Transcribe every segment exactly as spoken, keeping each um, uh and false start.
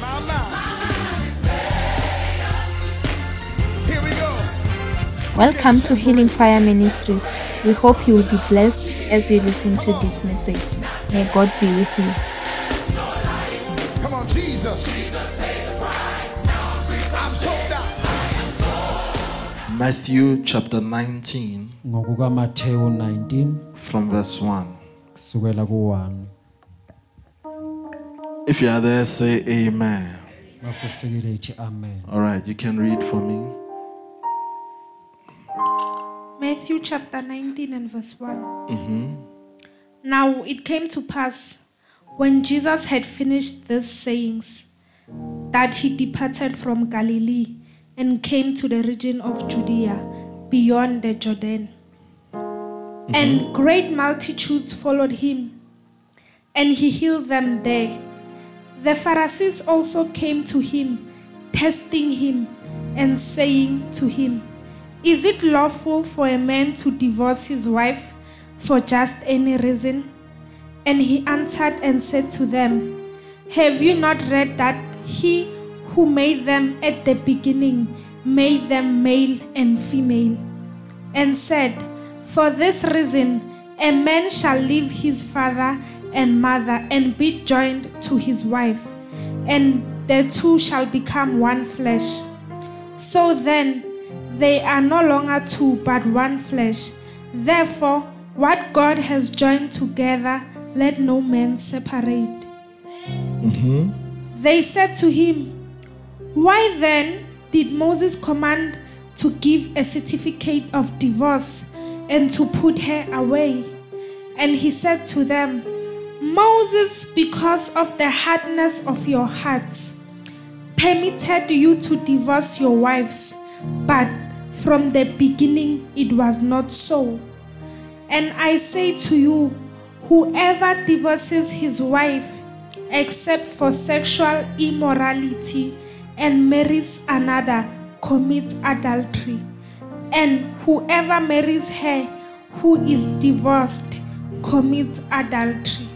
Welcome to Healing Fire Ministries. We hope you will be blessed as you listen to this message. May God be with you. Come on, Jesus. Jesus paid the price. Now I'm free. I'm sold out. Matthew chapter nineteen ngokuka Matthew nineteen from verse one. kusukela ku one. If you are there, say amen. Masifikile ithi amen. All right, you can read for me. Matthew chapter nineteen and verse one. Mm-hmm. Now it came to pass, when Jesus had finished these sayings, that he departed from Galilee and came to the region of Judea beyond the Jordan. Mm-hmm. And great multitudes followed him, and he healed them there. The Pharisees also came to him, testing him and saying to him, "Is it lawful for a man to divorce his wife for just any reason?" And he answered and said to them, "Have you not read that he who made them at the beginning made them male and female, and said, 'For this reason a man shall leave his father and mother and be joined to his wife, and the two shall become one flesh.' So then they are no longer two but one flesh. Therefore, what God has joined together, let no man separate." Mm-hmm. They said to him, "Why then did Moses command to give a certificate of divorce and to put her away?" And he said to them, "Moses, because of the hardness of your hearts, permitted you to divorce your wives, but from the beginning it was not so. And I say to you, whoever divorces his wife, except for sexual immorality, and marries another, commits adultery. And whoever marries her who is divorced commits adultery."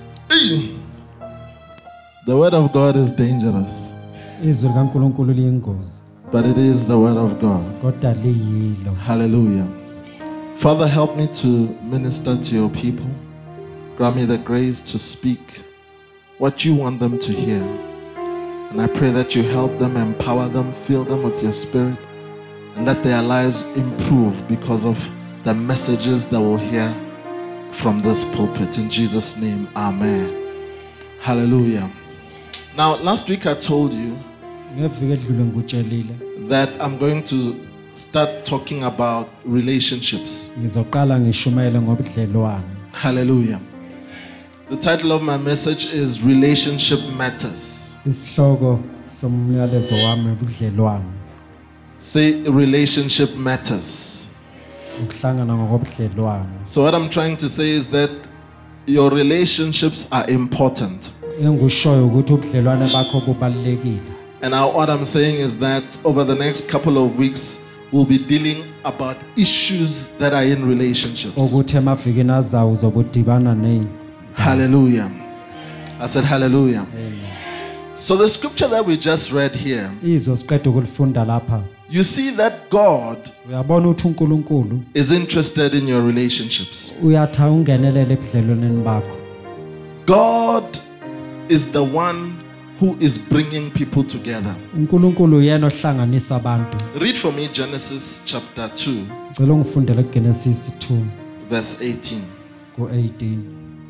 The word of God is dangerous, Izwi likaNkulunkulu liyingozi, but it is the word of God. kodwa liyilo. Hallelujah. Father, help me to minister to your people. Grant me the grace to speak what you want them to hear. And I pray that you help them, empower them, fill them with your spirit, and let their lives improve because of the messages that we'll hear from this pulpit. In Jesus' name, amen. Hallelujah. Now, last week I told you Ngeviki edlule ngikutshelile that I'm going to start talking about relationships. ngizoqala ngishumayele ngobudlelwano. Hallelujah. The title of my message is Relationship Matters. Isihloko somyalezo wami ubudlelwano. Say relationship matters. Ukuhlangana ngobudlelwano. So what I'm trying to say is that your relationships are important. Engushoyo ukuthi ubudlelwano bakho bubalekile. And now what I'm saying is that over the next couple of weeks, we'll be dealing about issues that are in relationships. Ukuthi emavikini azayo uzobudibana nezinto. Hallelujah. I said hallelujah. Amen. So the scripture that we just read here, Izwi siqeda ukulifunda lapha. you see that God Uyabona ukuthi uNkulunkulu is interested in your relationships. uyatha ungenelele ebudlelwaneni bakho. God is the one who is bringing people together. uNkulunkulu yena ohlanganisa abantu. Read for me Genesis chapter two, Ngicela ungifundele kuGenesis two verse eighteen. ku eighteen.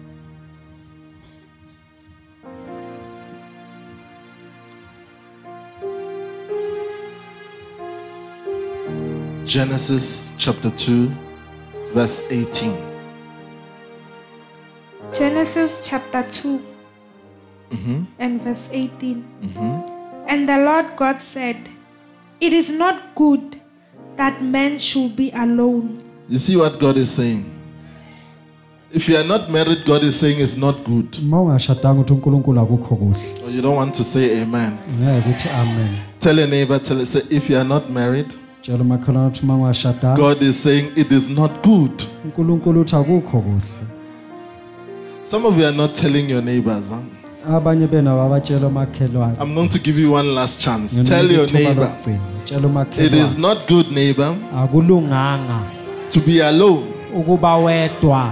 Genesis chapter two, verse eighteen. Genesis chapter two Mm-hmm. and verse eighteen. Mm-hmm. And the Lord God said, "It is not good that man should be alone." You see what God is saying? If you are not married, God is saying it's not good. Uma ungashadanga uthi uNkulunkulu akukho kuhle. Or you don't want to say amen. Ngeke uthi amen. Tell your neighbor, tell say, if you are not married, Tshela umakhelwane uthi uma ungashadanga God is saying it is not good. uNkulunkulu uthi akukho kuhle. Some of you are not telling your neighbors. Huh? abanye bena babatshela omakhelwane I'm going to give you one last chance. Nginika Tell your ithuba neighbor, lokugcina. Tshela it is umakhelwane not good, neighbor, akulunganga to be alone. ukuba wedwa.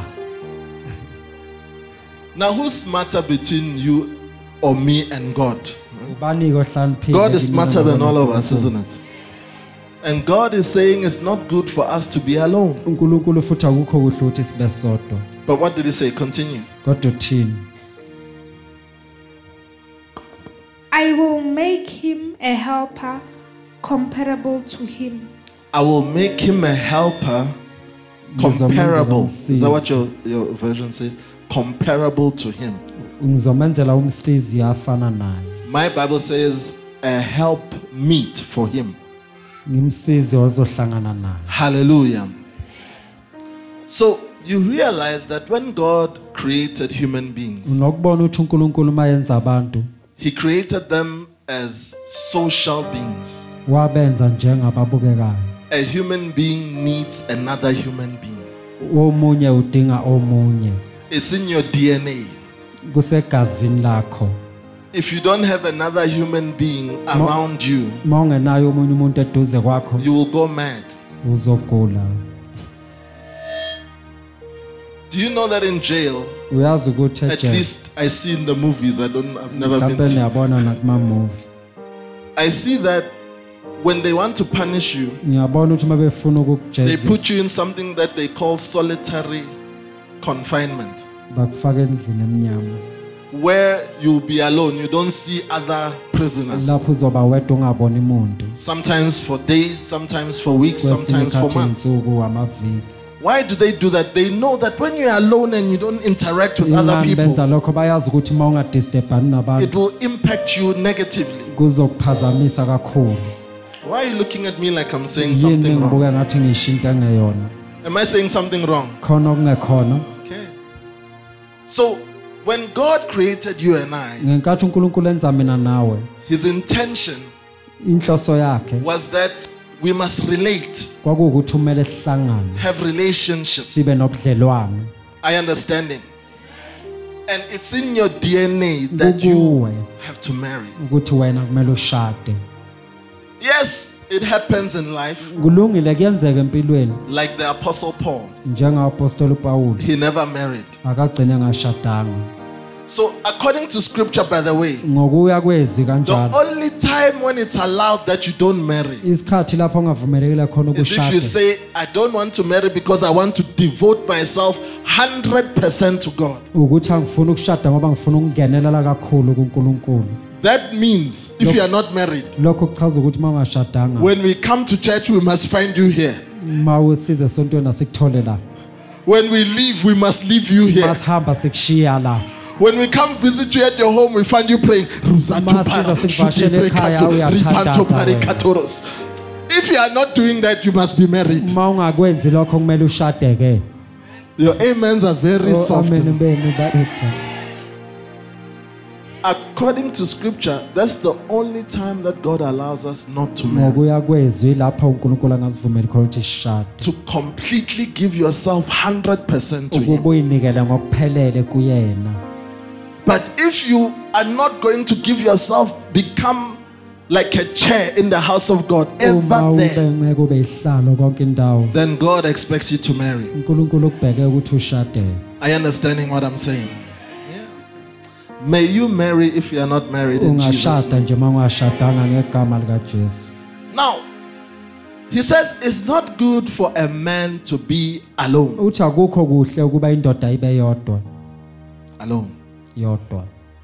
Now, who's smarter between you or me and God? Ubani kohlaniphile God is kimi smarter than all of noNkulunkulu. us, isn't it? And God is saying it's not good for us to be alone. uNkulunkulu futhi akukho kuhle ukuthi sibe sodwa. But what did he say? Continue. Kodwa uthini? I will make him a helper comparable to him. I will make him a helper comparable. Is that what your, your version says? Comparable to him. Ngizomenzela umsizi afana naye. My Bible says a help meet for him. Ngimsizi ozohlangana naye. Hallelujah. So you realize that when God created human beings, Unokubona ukuthi uNkulunkulu mayenza abantu he created them as social beings. wabenza njengababukekayo. A human being needs another human being. Omunye udinga omunye. It's in your D N A. Kusegazini lakho. If you don't have another human being around you, Mawungenayo omunye umuntu eduze kwakho you will go mad. uzogula. Do you know that in jail, Uyazi ukuthi at ejele least I see in the movies, I don't, I've never been mhlawumbe to. niyabona nakuma movie. I see that when they want to punish you, Ngiyabona ukuthi mabefuna they put ukukujezisa you in something that they call solitary confinement, bakufaka endlini emnyama. where you'll be alone. You don't see other prisoners. Lapho uzoba wedwa ungaboni umuntu. Sometimes for days, sometimes for weeks, Kwesinye sometimes for ikhathi months. insuku amaviki. Why do they do that? They know that when you're alone and you don't interact with other Ingani benza people, lokho bayazi ukuthi uma ungadistebhani nabantu it will impact you negatively. kuzokuphazamisa kakhulu. Why are you looking at me like I'm saying Yini something wrong? ngibuka ngathi ngishinto engeyona. Am I saying something wrong? Khona okungekhona. Okay. So, when God created you and I, Ngenkathi uNkulunkulu enza mina nawe, his intention inhloso yakhe was that we must relate, kwakuwukuthi umele sihlangane, have relationships. sibe nobudlelwano. I understanding. And it's in your D N A that you Kukuwe have to marry. ukuthi wena kumele ushade. Yes, it happens in life, Kulungile kuyenzeka empilweni like the Apostle Paul. njengaapostoli uPaul He never married. akagcine ngashadanga. So, according to scripture, by the way, Ngokuya kwezwi the kanjalo only time when it's allowed that you don't marry isikhathi lapho ongavumelekile khona is if you ukushada. say, I don't want to marry because I want to devote myself one hundred percent to God. Ukuthi angifuni ukushada ngoba ngifuna ukungenelela kakhulu kuNkulunkulu. That means if you are not married, Lokho kuchaza ukuthi uma ungashadanga when we come to church, we must find you here. mawusize esontweni asikuthole la. When we leave, we must leave you here. Masihamba sikushiya la. When we come visit you at your home, we find you praying. Masiza sikuvashele ekhaya uyathandaza wena. If you are not doing that, you must be married. Uma ungakwenzi lokho kumele ushade ke. Your amens are very Oh, soft. amen benu ba-epha. According to scripture, that's the only time that God allows us not to marry. Ngokuya kwezwi lapha uNkulunkulu angazivumeli khona ukuthi sishade. To completely give yourself one hundred percent to Him. Ukuba uyinikele ngokuphelele kuyena. But if you are not going to give yourself, become like a chair in the house of God, Uma ever ube there, ngeke ube ihlalo konke indawo. then God expects you to marry. uNkulunkulu ukubheke ukuthi ushade. Are you understanding what I'm saying? May you marry if you are not married in Jesus' Ungashada name. nje uma ungashadanga ngegama lika Jesu. Now, he says it's not good for a man to be alone. Uthi akukho kuhle ukuba indoda ibe yodwa, Alone. yodwa.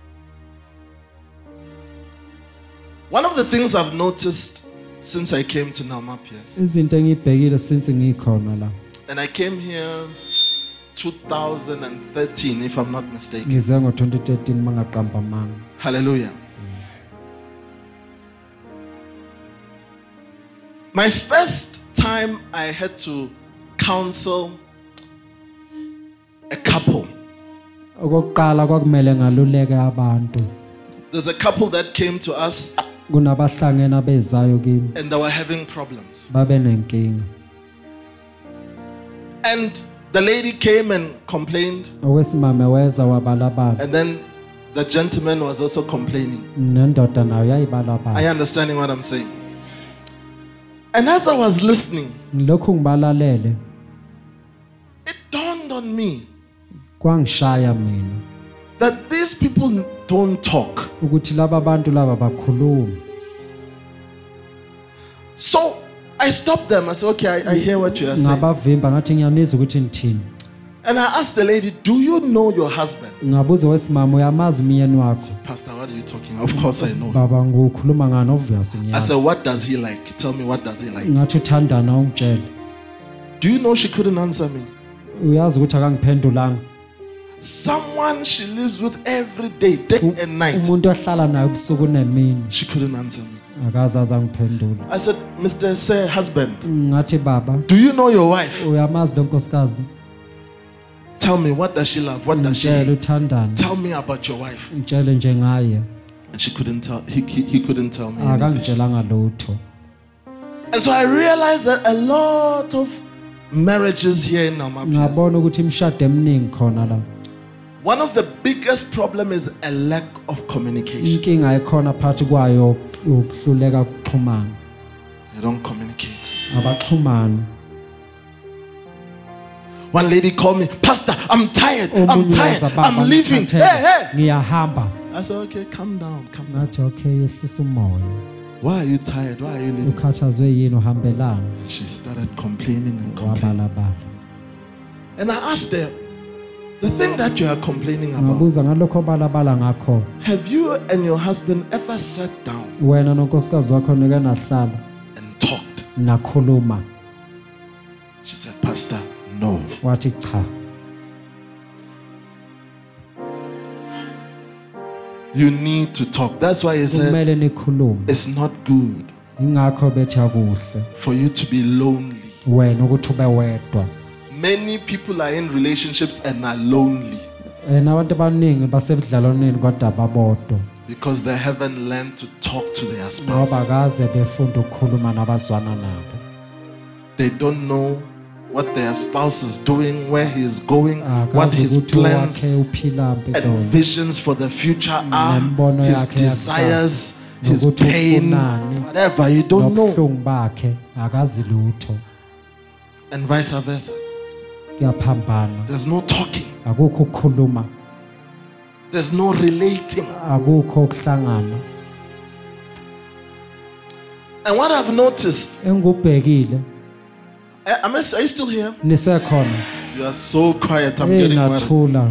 One of the things I've noticed since I came to Nalma Piers, Izinto engibhekile since ngikhona la. and I came here two thousand thirteen, if I'm not mistaken. Ngize ngo twenty thirteen mangaqamba manga. Hallelujah. My first time I had to counsel a couple. Okokuqala kwakumele ngaluleke abantu. There's a couple that came to us Kunabahlangene abezayo kimi and they were having problems. babe nenkinga. And the lady came and complained, Owesimame weza wabalabala. and then the gentleman was also complaining. nendoda nayo yayibalabala. Are you understanding what I'm saying? And as I was listening, Lokhu ngibalalele it dawned on me kwangishaya mina that these people don't talk. ukuthi laba bantu laba bakhuluma. So I stopped them. I said, okay, I, I hear what you are saying. Ngabavimba ngathi ngiyanizwa ukuthi ngithini. And I asked the lady, do you know your husband? Ngabuza wesimama uyamazi umyeni wakho. Pastor, what are you talking about? Of course I know. Baba ngukhuluma ngani obvious I ngiyazi. said, what does he like? Tell me, what does he like? Ngathi uthandana ungitshela. Do you know she couldn't answer me? Uyazi ukuthi akangiphendulanga. Someone she lives with every day, day and night. Umuntu ohlala naye ubusuku nemini. She couldn't answer me. Akazazi angiphendula. I said, Mister Sir, husband, Ngathi baba do you know your wife? uyamazi lo nkosikazi. Tell me, what does she love? What does she Ngitshela hate? uthandana. Tell me about your wife. Ngitshele nje ngaye. And she couldn't tell, he, he, he couldn't tell me anything. Akangitshelanga lutho. And so I realized that a lot of marriages here in Namapias, Ngabona ukuthi imishado eminingi khona la. one of the biggest problem is a lack of communication. Inkinga ekhona phakathi kwayo ukuhluleka ukuxhumana. They don't communicate. Abaxhumani. One lady called me, Pastor, I'm tired. I'm Omunye tired. waza, "Baba, I'm leaving. Hey, ngikhathele, hey. ngiyahamba." I said, okay, calm down, calm down. Ngathi okay yehlisa umoya. Why are you tired? Why are you leaving? Ukhathazwe yini uhambelana? She started complaining and complaining. Wabalabala. And I asked her, the thing that you are complaining about, Ngabuza ngalokho balabala ngakho. have you and your husband ever sat down Wena nonkosikazi wakho nike nahlala and talked? nakhuluma. She said, Pastor, no. Wathi cha. You need to talk. That's why he said Kumele nikhulume. it's not good Ingakho bethi akuhle. for you to be lonely. Wena ukuthi ube wedwa. Many people are in relationships and are lonely Eh nabantu abaningi basebudlalwaneni kodwa babodwa. because they haven't learned to talk to their Ngoba spouse. kaze befunda ukukhuluma nabazwana nabo. They don't know what their spouse is doing, where he is going, what Akazi his ukuthi plans wakhe uphila and mpilo. visions for the future are, Nembono his yakhe desires, yakusasa. his Nokuthi pain, ufunani. whatever. You don't know. Nobuhlungu bakhe akazi lutho. And vice versa. Kuyaphambana. There's no talking. Akukho ukukhuluma. There's no relating. Akukho ukuhlangana. And what I've noticed, Engubhekile I, I mean, are you still here? nisekhona. You are so quiet. I'm Hey getting worried. nathula.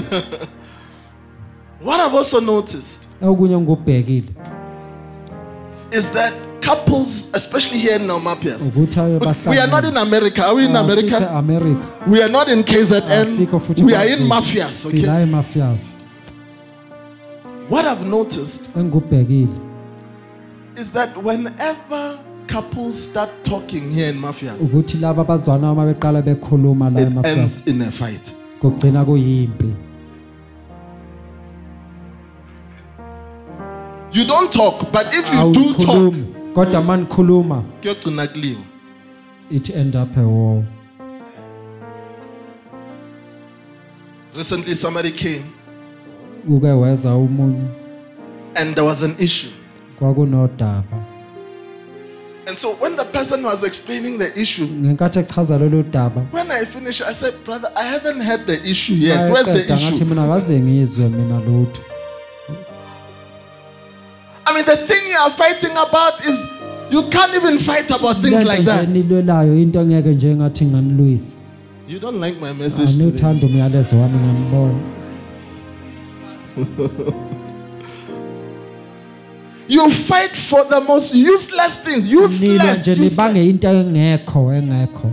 What I've also noticed Okunye ngubhekile is that couples, especially here in Namapias, ukuthi ayo but we are not in America. Are we in America? America. We are not in K Z Asikho N. futhi We are in kwaZulu. mafias. Okay. Sila emafias. What I've noticed Engubhekile is that whenever couples start talking here in mafias, ukuthi laba abazwana uma beqala bekhuluma la it emafias ends in a fight. kugcina kuyimpi. You don't talk, but if you do talk, Awukhulumi kodwa manikhuluma kuyogcina kuliwa. it end up a war. Recently, somebody came Uke weza umunye and there was an issue. kwakunodaba. And so when the person was explaining the issue, Ngenkathi echaza lolu daba when I finished, I said, brother, I haven't had the issue yet. Where's the Waqeda ngathi issue? mina kaze ngizwe mina lutho. I mean, the thing you are fighting about is you can't even fight about things Lento like nje that. nilwelayo into ngeke nje ngathi nganilwisa. You don't like my message today. Angiwuthanda umyalezo wami nganibona. You fight for the most useless things. Nilwa Useless. nje nibange useless. into engekho engekho.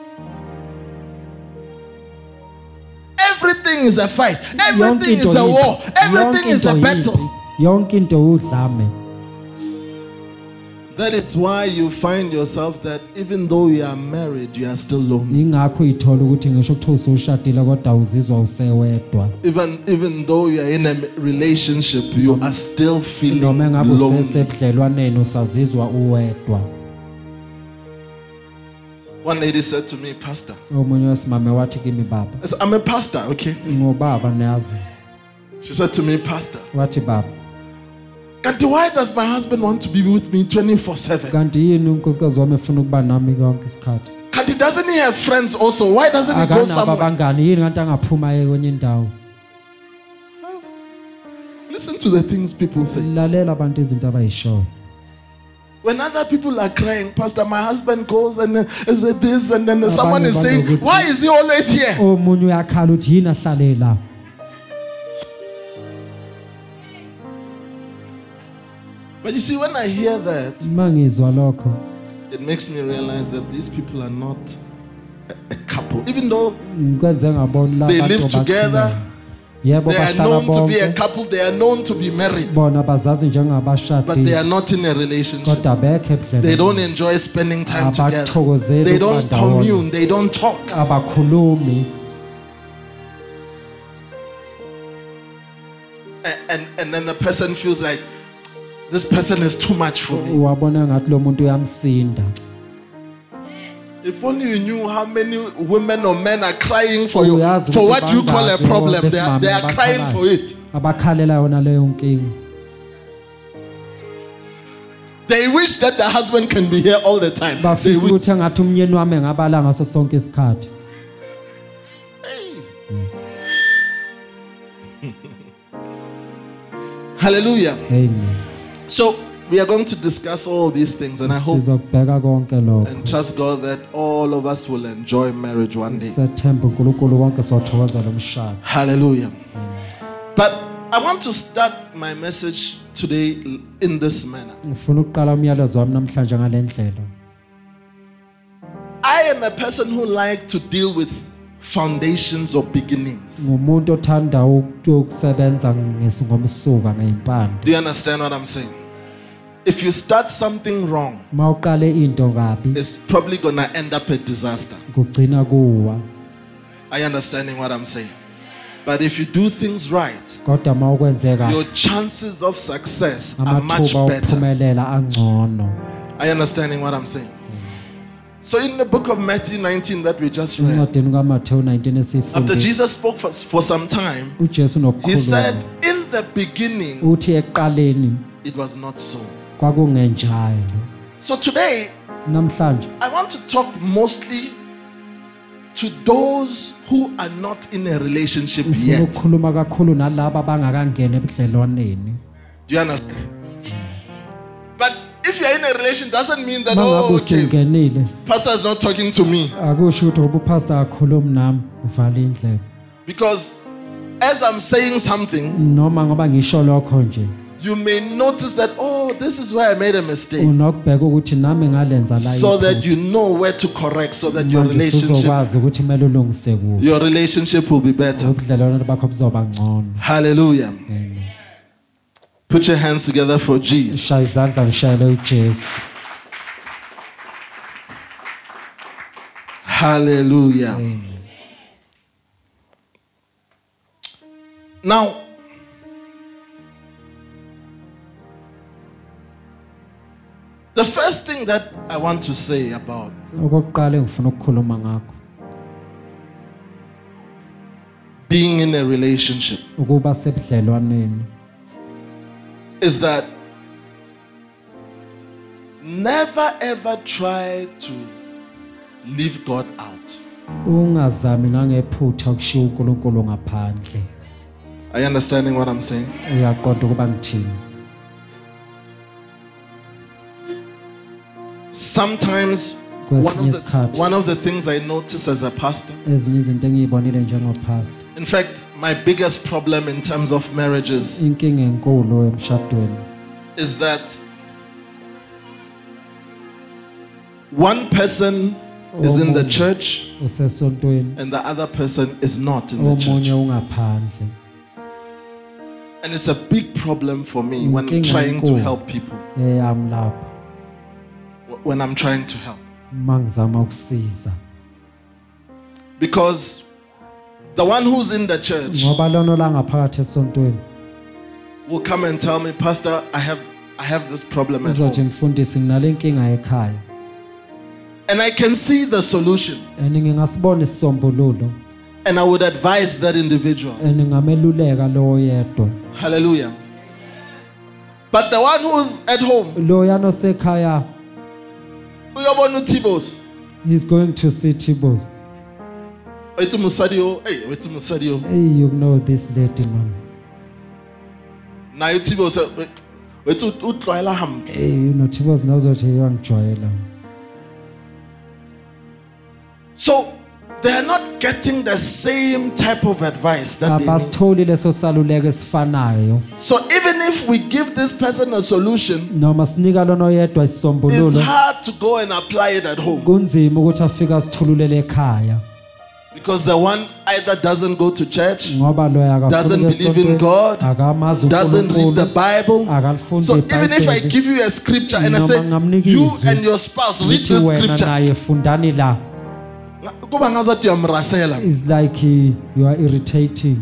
Everything is a fight. Yonke Everything into is a yimpi. war. Everything Yonke is a into battle. yimpi. Yonke into udlame. That is why you find yourself that even though you are married, you are still lonely. Ingakho uyithola ukuthi ngisho ukuthi usushadile kodwa uzizwa usewedwa. Even even though you are in a relationship, you are still feeling Noma ngabe lonely. usesebudlelwaneni usazizwa uwedwa. One lady said to me, Pastor, Omunye wesimame wathi kimi baba, I said, I'm a pastor, okay? ngobaba niyazi. She said to me, Pastor, wathi baba Kanti, why does my husband want to be with me twenty-four seven? kanti yini unkosikazi wami efuna ukuba nami konke isikhathi Kanti, doesn't he have friends also? Why doesn't he go akanabo somewhere? abangani yini kanti angaphuma ye kwenye indawo Listen to the things people say. lalela abantu izinto abayishoyo When other people are crying, Pastor, my husband goes and uh, is it this, and then someone is saying, why is he always here? omunye uyakhala uthi yini ahlale la But you see, when I hear that, mangizwa lokho it makes me realize that these people are not a, a couple. Even though kwenze ngabona la they bantu live together, yebo they are bahlala known to be a bonke couple, they are known to be married, bona bazazi but they njengabashadile are not in a relationship. kodwa bekhe They don't ebudleleni enjoy spending time together. abathokozeli They ukuba don't ndawonye commune, they don't talk. abakhulumi And, and, and then the person feels like, this person is too much for me. wabona ngathi lo muntu uyamsinda If only you knew how many women or men are crying for you, Uyazi for ukuthi what you call a bangaki problem. They are, besimame they are crying abakhalayo. for it. abakhalela yona leyo nkinga They wish that the husband can be here all the time. They bafisa wish, ukuthi engathi umnyeni wami engabala ngaso sonke isikhathi hallelujah. amen So we are going to discuss all these things, and I hope sizokubheka konke lokho and trust God that all of us will enjoy marriage one day. sethemba uNkulunkulu konke sothokoza lo mshado Hallelujah. But I want to start my message today in this manner. ngifuna ukuqala umyalezo wami namhlanje ngalendlela I am a person who like to deal with foundations or beginnings. ngumuntu othanda ukusebenza ngomsuka ngeimpande Do you understand what I'm saying? If you start something wrong, mawuqale into kabi it's probably going to end up a disaster. kugcina kuwa Are you understanding what I'm saying? But if you do things right, kodwa mawukwenze your kahle chances of success are much amathuba better. okuphumelela angcono Are you understanding what I'm saying? So in the book of Matthew nineteen that we just read, encwadini kaMathewu nineteen after esifunde Jesus spoke for, for some time, uJesu he said, nokukhuluma in the beginning, uthi eqaleni it was not so. kwakungenjalo So today, namhlanje I want to talk mostly to those who are not in a relationship ngifuna yet. ukukhuluma kakhulu nalabo abangakangena ebudlelwaneni Do you understand? But if you're in a relation, doesn't mean that, mangabe oh, okay, usingenile pastor is not talking to me. akusho ukuthi ngoba upastor akhuluma nami uvale indlebe Because as I'm saying something, noma ngoba ngisho lokho nje you may notice that, oh, this is where I made a mistake. unokubheka ukuthi nami ngalenza la So that iphutha. you know where to correct, so that your Manje relationship, usuzokwazi ukuthi kumele ulungise kuphi your relationship will be better. ubudlelwano bakho buzoba ngcono Hallelujah. Amen. Put your hands together for Jesus. shaya izandla ngishayele uJesu Hallelujah. Amen. Now, the first thing that I want to say about okokuqala engifuna ukukhuluma ngakho being in a relationship ukuba sebudlelwaneni is that never ever try to leave God out. ungazami nangephutha ukushiya uNkulunkulu ngaphandle Are you understanding what I'm saying? uyaqonda ukuba ngithini Sometimes one kwesinye of, the, isikhathi one of the things I notice as a pastor, ezinye izinto engiyibonile njengopastor in fact, my biggest problem in terms of marriages inkinga enkulu emshadweni is that one person is in the Omunye church usesontweni and the other person is not in the omunye church. ungaphandle And it's a big problem for me when I'm Inkinga trying to enkulu. help people. eyami lapho wh- When I'm trying to help. mangizama ukusiza Because the one who's in the church ngoba lona la ngaphakathi esontweni will come and tell me, Pastor, I have I have this problem at uzothi home. mfundisi nginale nkinga ekhaya And I can see the solution. and ngingasibona isisombululo And I would advise that individual. and ngameluleka lo yedwa. Hallelujah. But the one who's at home, Lo yanosekhaya, uyabona uThibos. he's going to see Tibos. Wethi musadi o, hey, wethi musadi o. Hey, you know this lady, man. Na uThibos wethi utlwayela hambi. Hey, you know Tibos knows what he wangijoyela. So they are not getting the same type of advice that they need. Abasitholi leso saluleko esifanayo. So even if we give this person a solution, Noma sinika lona oyedwa it's isisombululo, hard to go and apply it at home. kunzima ukuthi afike asithululele ekhaya. Because the one either doesn't go to church, Ngoba lo doesn't akafuni believe in God, akamazi doesn't read the uNkulunkulu, Bible. akalifundi So even if I iBhayibheli. give you a scripture and I Noma say, ngamnika you izwi, and your spouse read Ngithi this wena scripture, naye fundani la. kuba ngazathi uyamrasela. It's like uh, you are irritating.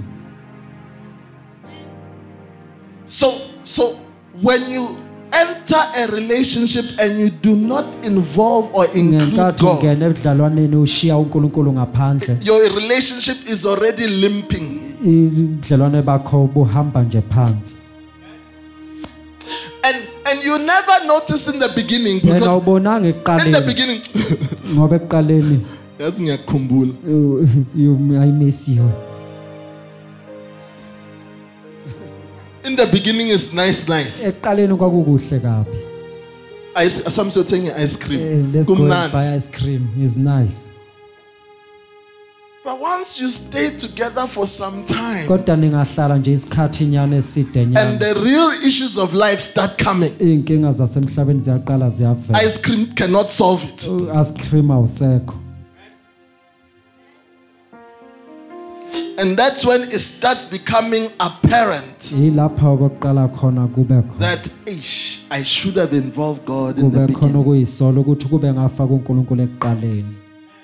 So, so when you enter a relationship and you do not involve or include Ngenkathi God, ungena ebudlalwaneni ushiya uNkulunkulu ngaphandle, your relationship is already limping. ibudlalwane bakho buhamba nje phansi. And and you never notice in the beginning Yena because ubonanga in the ekuqaleni beginning, ngoba ekuqaleni yazi ngiyakukhumbula. uh, you I miss you. In the beginning is nice, nice. Ekuqaleni kwakukuhle kabi. Ice, some sort of ice Eh, cream. Let's go and Kumnandi. buy ice cream. It's nice. But once you stay together for some time Kodwa ningahlala nje isikhathi nyane eside and nyane. the real issues of life start coming, Inkinga zasemhlabeni ziyaqala ziyavela. ice cream cannot solve it. Ice cream awusekho. And that's when it starts becoming apparent Yilapha okokuqala khona kube khona. that ish, I should have involved God in the Kube khona beginning. ukuyisolo ukuthi kube ngafaka uNkulunkulu ekuqaleni.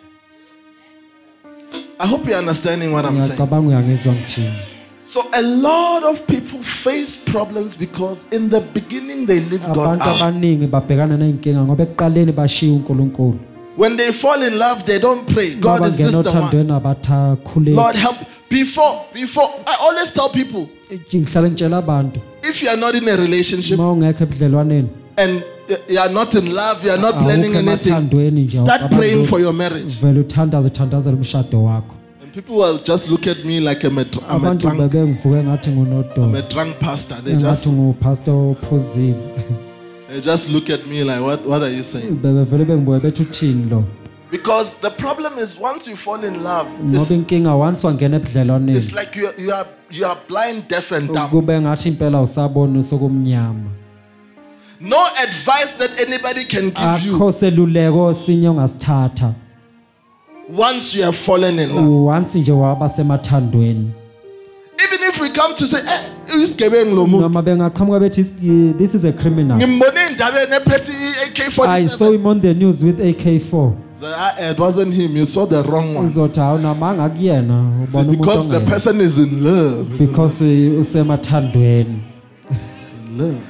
I hope you're understanding what I'm saying. Ngiyacabanga uyangizwa ngithini. So a lot of people face problems because in the beginning they leave God Abantu out. abaningi babhekana nenkinga ngoba ekuqaleni bashiya uNkulunkulu. When they fall in love, they don't pray. God, is this Bangena the one? othandweni abathakhuleki. Lord, help. Before, before, I always tell people, Ngihlale ngitshela abantu if you are not in a relationship uma ungekho ebudlelwaneni and you are not in love, you are not planning awukho anything, emathandweni nje, start awucabangi praying lutho. for your marriage. Vele uthandaze uthandazela umshado wakho. And people will just look at me like I'm a, dr- I'm a, Abantu drunk, bebengivuke ngathi I'm ngunodo. a drunk pastor. They Ngathi just, ngupastor ophuzile. they just look at me like, what, what are you saying? Bebevele bengibuye bethi uthini lo. Because the problem is once you fall in love, Ngoba it's, inkinga once wangena it's ebudlelwaneni like you, you, are, you are blind, deaf and dumb. kube ngathi impela usabona sokumnyama. No advice that anybody can give you Akho seluleko sinye ongasithatha. once you have fallen in love. Once nje waba semathandweni. Even if we come to say, eh, isigebengu lo muntu. Noma bengaqhamuka bethi "Is- this is a criminal." Ngimbone indabeni ephethe i-A K I forty-seven. saw him on the news with A K four. So, ah, it wasn't him. You saw the wrong one. Uzothi hawu namanga kuyena So ubona umuntu because the ongeyena. person is in love. Because uh, usemathandweni. In love.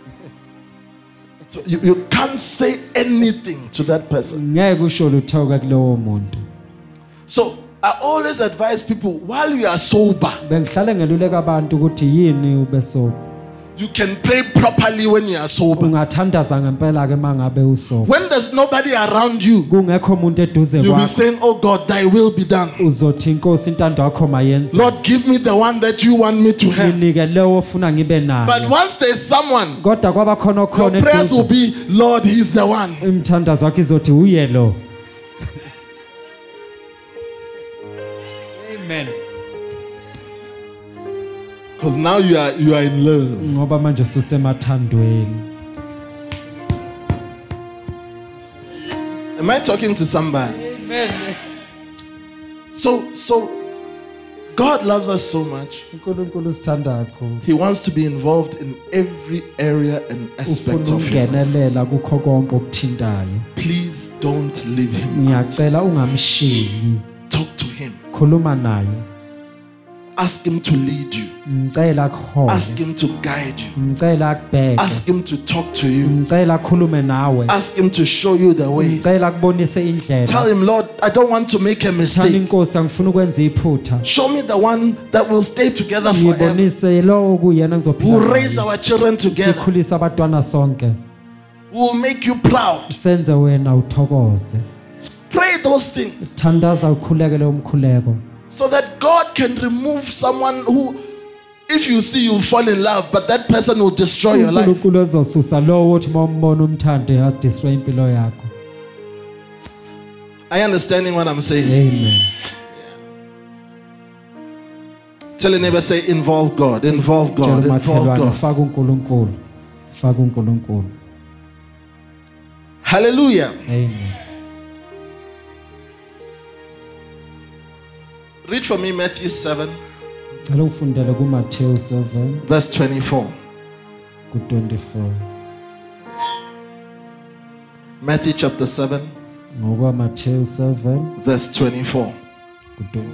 So you, you can't say anything to that person. Ngeke usho lutho kulowo muntu. So I always advise people while you are sober, Bengihlale ngeluleka abantu ukuthi yini ube so. you can pray properly when you are sober. Ungathandaza ngempela ke mangabe uso. When there's nobody around you, Kungekho umuntu eduze you'll be kwakho. saying, oh God, thy will be done. Uzothi inkosi intando yakho mayenze. Lord, give me the one that you want me to have. Nginike lewo ofuna ngibe But nayo. once there's someone, Kodwa kwaba khona your okhona prayers will eduze. be, Lord, he's the one. Imthandazo yakho izothi uye lo. Amen. Because now you are you are in love. Ngoba manje ususemathandweni. Am I talking to somebody? Amen. So so God loves us so much. uNkulunkulu sithanda kakhulu. He wants to be involved in every area and aspect Ufuna of your life. ukungenelela kukho konke okuthintayo. Please don't leave him. Ngiyacela ungamshiyi. Talk to him. Khuluma naye. ask him to lead you. ngicela akuhole Ask him to guide you. ngicela akubheke Ask him to talk to you. ngicela akhulume nawe Ask him to show you the way. ngicela akubonise indlela Tell him, Lord, I don't want to make a thana mistake. inkosi angifuna ukwenza iphutha Show me the one that will stay together forever. ngibonise lo okuyena Who ngizophila will raise naye. our children together. sikhulisa abantwana sonke Who will make you proud. senze wena uthokoze Pray those things thandaza ukhuleke leyo mkhuleko so that God can remove someone who, if you see, you'll fall in love, but that person will destroy your life. uNkulunkulu ezosusa lowo othi mawumbona umthande adestroy impilo yakho Are you understanding what I'm saying? amen Tell your neighbor, say, involve God, involve God, tshela involve umakhelwane God. faka uNkulunkulu faka uNkulunkulu Hallelujah. amen Read for me Matthew seven, ngicela ufundele kuMathewu seven verse twenty-four. ku twenty-four Matthew chapter seven, ngokwaMathewu seven verse twenty-four. ku twenty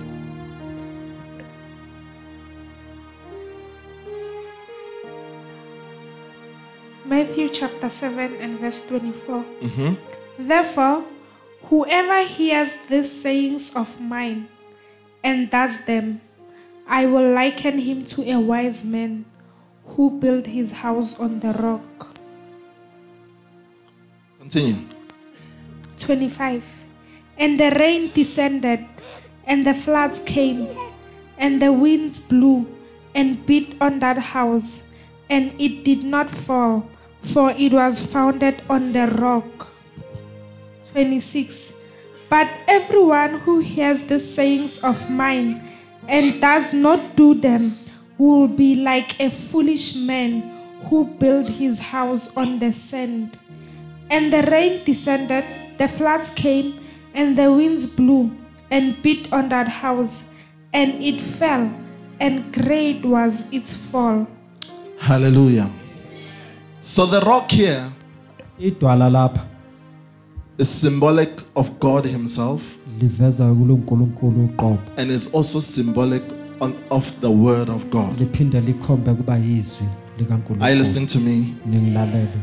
Matthew chapter seven and verse twenty-four. Therefore, whoever hears these sayings of mine and does them, I will liken him to a wise man who built his house on the rock. Continue. twenty-five. And the rain descended, and the floods came, and the winds blew and beat on that house, and it did not fall, for it was founded on the rock. twenty-six. But everyone who hears the sayings of mine and does not do them will be like a foolish man who built his house on the sand. And the rain descended, the floods came, and the winds blew and beat on that house, and it fell, and great was its fall. Hallelujah. So the rock here idwala lapha is symbolic of God himself liveza kulonkulunkulu uqobo and is also symbolic on, of the word of God. liphinde likhombe kuba yizwi Are you likaNkulunkulu listening to me? ningilalele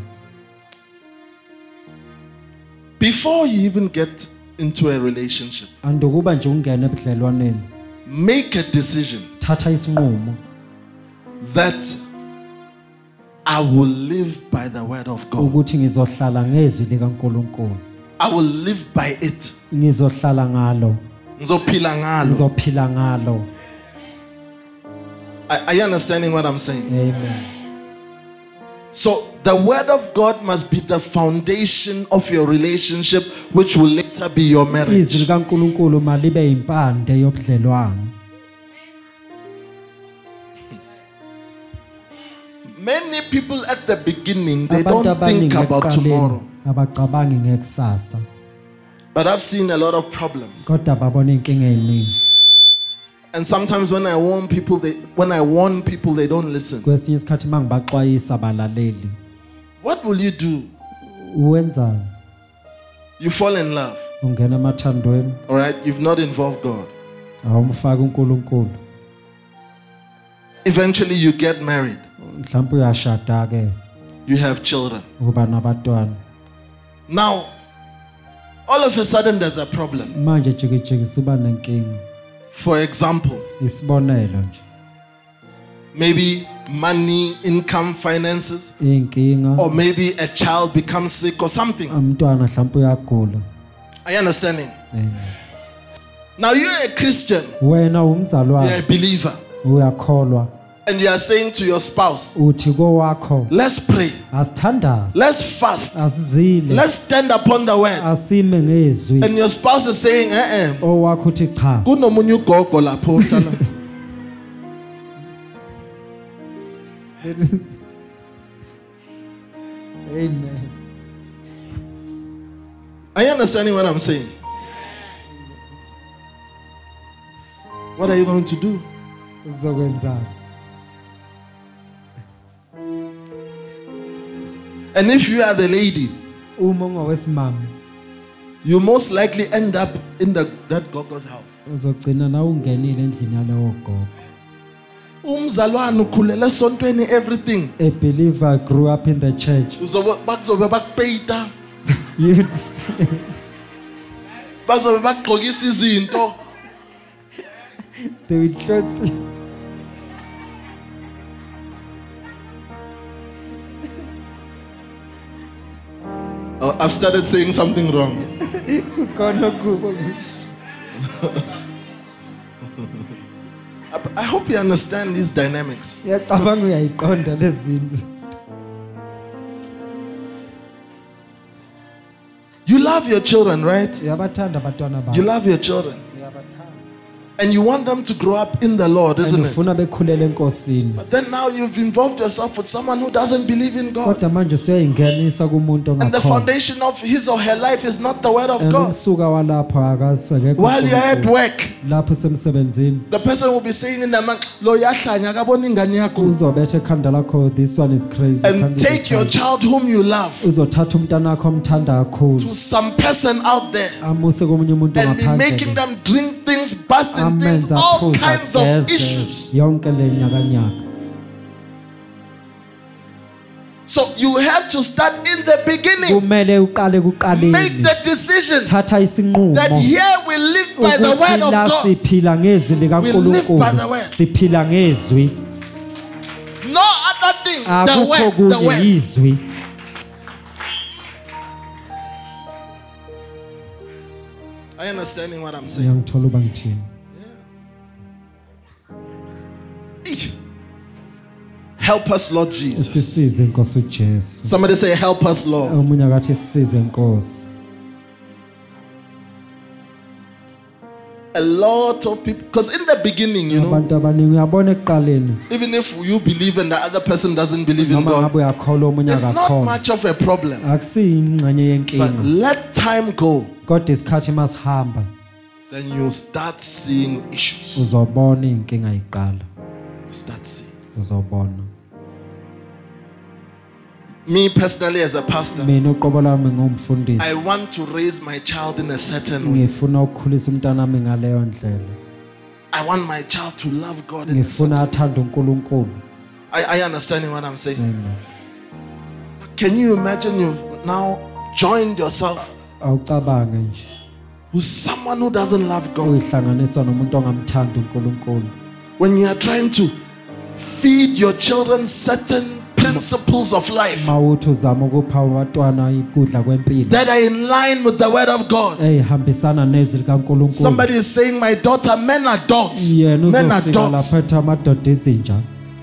Before you even get into a relationship, andukuba nje ungena ebudlelwaneni make a decision thatha isinqumo that I will live by the word of God. ukuthi ngizohlala ngezwi likaNkulunkulu I will live by it. ngizohlala ngalo Ngizophila ngalo. ngizophila ngalo Are are you understanding what I'm saying? amen So the word of God must be the foundation of your relationship, which will later be your izwi marriage. likaNkulunkulu malibe impande yobudlelwano Many people at the beginning, they abantu don't think abaningi about ekuqaleni tomorrow. abacabangi ngekusasa But I've seen a lot of problems. kodwa babona inkinga eziningi And sometimes when I warn people, they when I warn people, they don't listen. kwesinye isikhathi mangibaxwayisa balaleli What will you do? uwenzani You fall in love, ungena emathandweni all right? You've not involved God. awumfaka uNkulunkulu Eventually, you get married. mhlawumbe uyashada ke You have children. uba nabantwana Now, all of a sudden, there's a problem. manje jikijiki siba nenkinga For example, isibonelo nje maybe money, income, finances, inkinga or maybe a child becomes sick or something. umntwana mhlawumbe uyagula Are you understanding? Amen. Now, you're a Christian, wena you're a umzalwane believer, uyakholwa and you are saying to your spouse, uthi kowakho let's pray, asithandaze let's fast, asizile let's stand upon the word. asime ngezwi And your spouse is saying, eh, eh, owakho uthi cha kunomunye ugogo lapho uhlala." amen Are you understanding what I'm saying? What are you going to do? uzokwenzani And if you are the lady, uma ungowesimami you most likely end up in the, that gogo's house. uzogcina na ungenile endlini yalewo gogo umzalwane ukhulele esontweni everything. A believer grew up in the church. Uzobe bakuzobe bakupeyita, You'd see, bazobe bakugqokisa izinto. they would clothe you. Oh, I've started saying something wrong. Khona kubo. I, I hope you understand these dynamics. Ngiyacabanga uyayiqonda lezi zinto. You love your children, right? Uyabathanda abantwana bakho. You love your children. Uyabathanda. And you want them to grow up in the Lord, And isn't it? ufuna bekhulele enkosini. But then now you've involved yourself with someone who doesn't believe in God. Kodwa manje useyayingenisa kumuntu And the ongakhona. foundation of his or her life is not the word of And God. umsuka walapho akasekho. While you're at work, lapho semsebenzini the person will be saying in the mind, lo yahlanya akabona ingane yakho. uzobetha ekhanda lakho, this one is crazy. And Khanda take your izothatha. child whom you love Uzothatha umntana wakho omthanda kakhulu to some person out there amuse komunye umuntu and be making ngaphandle. them drink things, bath in things, Amenza all aphuza kinds of ageze issues. yonke le nyakanyaka. So you have to start in the beginning. Kumele uqale Make kuqaleni. the decision Thatha isinqumo. that here we live by the word Ukuthi of la God. siphila ngezwi We live by the likaNkulunkulu. word. Siphila ngezwi. No other thing. The Akukho word, the kunye word. izwi. Are you understanding what I'm saying? Ngiyangithola uba ngithini. Eesh. Help us, Lord Jesus. Sisize Nkosi uJesu. Somebody say, help us, Lord. Omunye akathi sisize Nkosi. A lot of people, because in the beginning, you know, Abantu abaningi uyabona ekuqaleni even if you believe and the other person doesn't believe in noma God, ngabe uyakholwa omunye it's not akakholwa. much of a problem. Akusiyi ingxenye But yenkinga. let time go, Kodwa isikhathi masihamba then you start seeing issues. uzobona inkinga iqala. You start seeing. Uzobona. Me personally, as a pastor, Mina uqobo lami ngumfundisi. I want to raise my child in a certain way. Ngifuna ukukhulisa umntana wami ngaleyo ndlela. I want my child to love God in a Ngifuna certain athande uNkulunkulu. I, I understanding what I'm saying. Amen. Can you imagine you've now joined yourself Awucabange nje. with someone who doesn't love God? Uyihlanganisa nomuntu ongamthanda uNkulunkulu. When you are trying to feed your children certain principles of life Mawuthi uzama ukupha abantwana ikudla kwempilo. that are in line with the word of God. Ehambisana nezwi likaNkulunkulu. Somebody is saying, my daughter, men are dogs. Yena Men are uzofika dogs. lapho ethi amadoda izinja.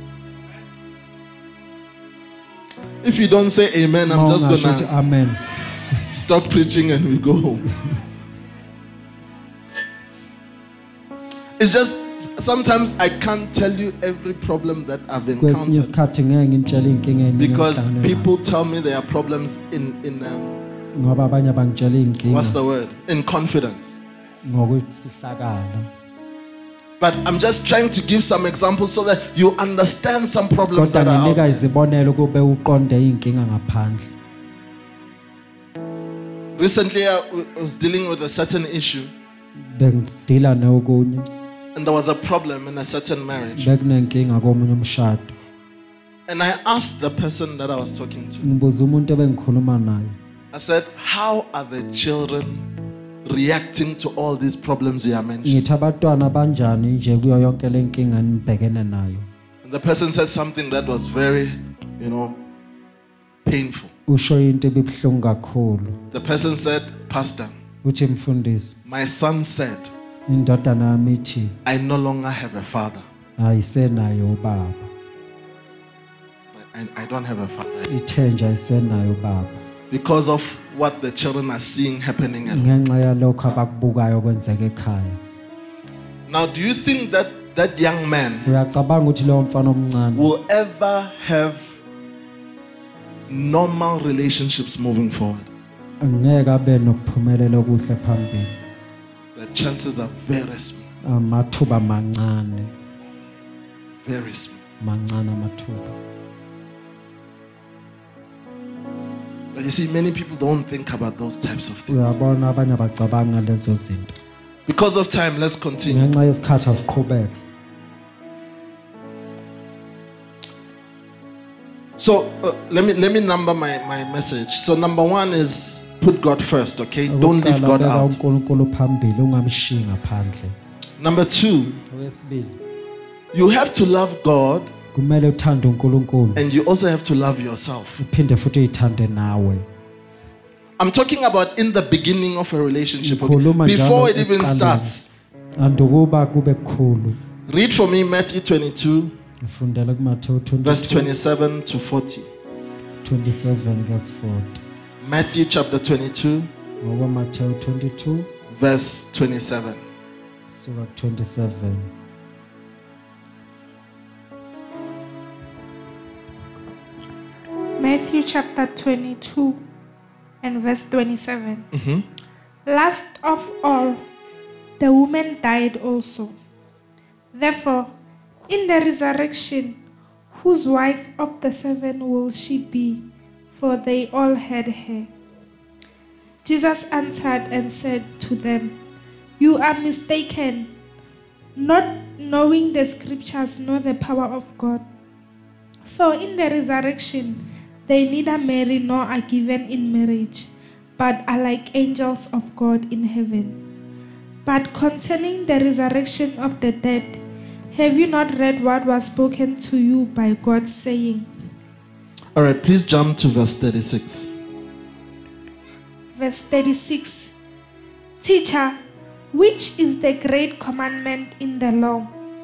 If you don't say amen, I'm just Mawungasho uthi gonna amen. stop preaching and we go home. It's just sometimes I can't tell you every problem that I've Kwesinye encountered isikhathi ngeke ngitshele inkinga eningi because engihlangane people nazo. tell me there are problems in in um, Ngoba abanye bangitshela what's inkinga the word, in confidence. ngokufihlakala. But I'm just trying to give some examples so that you understand some problems Kodwa that are out nginika there. izibonelo kube uqonde inkinga ngaphandle. Recently, I w- was dealing with a certain issue, Bengidila nokunye. and there was a problem in a certain marriage. Bekunenkinga komunye umshado. And I asked the person that I was talking to, Ngibuza umuntu ebengikhuluma naye. I said, how are the children reacting to all these problems you are mentioning? Ngithi abantwana banjani nje kuyo yonke le nkinga nibhekene nayo. And the person said something that was very, you know, painful. Usho into ebibhlungu kakhulu. The person said, Pastor, Uthi mfundisi, my son said, indodana yami ithi I no longer have a father. ayisenayo ubaba. I, I don't have a father. Ithenja ayisenayo ubaba. Because of what the children are seeing happening at home. Ngenxa yalokho abakubukayo kwenzeka ekhaya. Now, do you think that that young man Uyacabanga ukuthi lowo mfana omncane will ever have normal relationships moving forward? ngeke abe nokuphumelela okuhle phambili? The chances are very small. Amathuba mancane, Very small. mancane amathuba. But you see, many people don't think about those types of things. Uyabona abanye abacabanga lezo zinto. Because of time, let's continue. Ngenxa yesikhathi asiqhubeke. So uh, let me let me number my, my message. So number one is put God first, okay? Don't leave God Okokuqala, beka out. uNkulunkulu phambili ungamshiyi ngaphandle. Number two, Okwesibili, you have to love God kumele uthande uNkulunkulu and you also have to love yourself. uphinde futhi uyithande nawe. I'm talking about in the beginning of a relationship, okay? Ngikhuluma njalo Before it even ekuqaleni. starts. Andukuba kube kukhulu. Read for me Matthew twenty-two, Ngifundela kuMathewu verse twenty-two, twenty-seven to forty. twenty-seven kuya ku-forty. Matthew chapter twenty-two, NgokwamaThewu twenty-two verse twenty-seven. suka ku-twenty-seven. Matthew chapter twenty-two and verse twenty-seven. Mhm. Last of all, the woman died also. Therefore, in the resurrection, whose wife of the seven will she be? For they all had her. Jesus answered and said to them, You are mistaken, not knowing the scriptures nor the power of God. For in the resurrection, they neither marry nor are given in marriage, but are like angels of God in heaven. But concerning the resurrection of the dead, have you not read what was spoken to you by God, saying? All right, please jump to verse thirty-six. Verse thirty-six. Teacher, which is the great commandment in the law?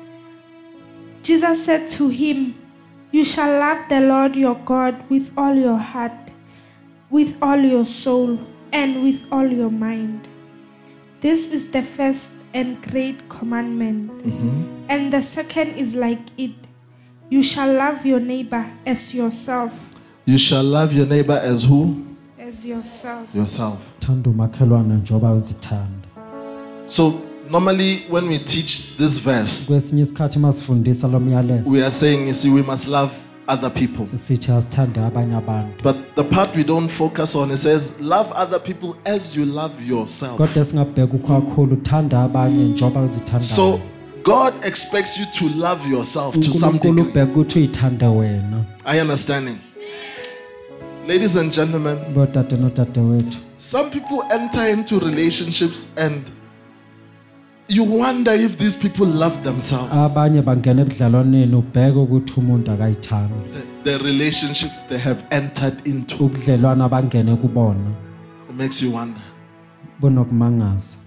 Jesus said to him, You shall love the Lord your God with all your heart, with all your soul, and with all your mind. This is the first and great commandment. And the second is like it. You shall love your neighbor as yourself. You shall love your neighbor as who? As yourself. Yourself. Thanda umakhelwane njengoba uzithanda. So normally when we teach this verse, Kwesinye isikhathi masifundisa lo myalezo we are saying, you see, we must love other people. sithi asithande abanye abantu. But the part we don't focus on, it says, love other people as you love yourself. Kodwa singabheka kakhulu uthanda abanye njengoba uzithanda. So God expects you to love yourself to some uNkulunkulu degree. ubheka ukuthi uyithande wena. Are you understanding? Ladies and gentlemen, Bodade nodadewethu. some people enter into relationships and you wonder if these people love themselves. Abanye bangena ebudlalwaneni ubheka ukuthi umuntu akayithandi. The, the relationships they have entered into. Ubudlelwana abangene kubona It makes you wonder. bunokumangaza.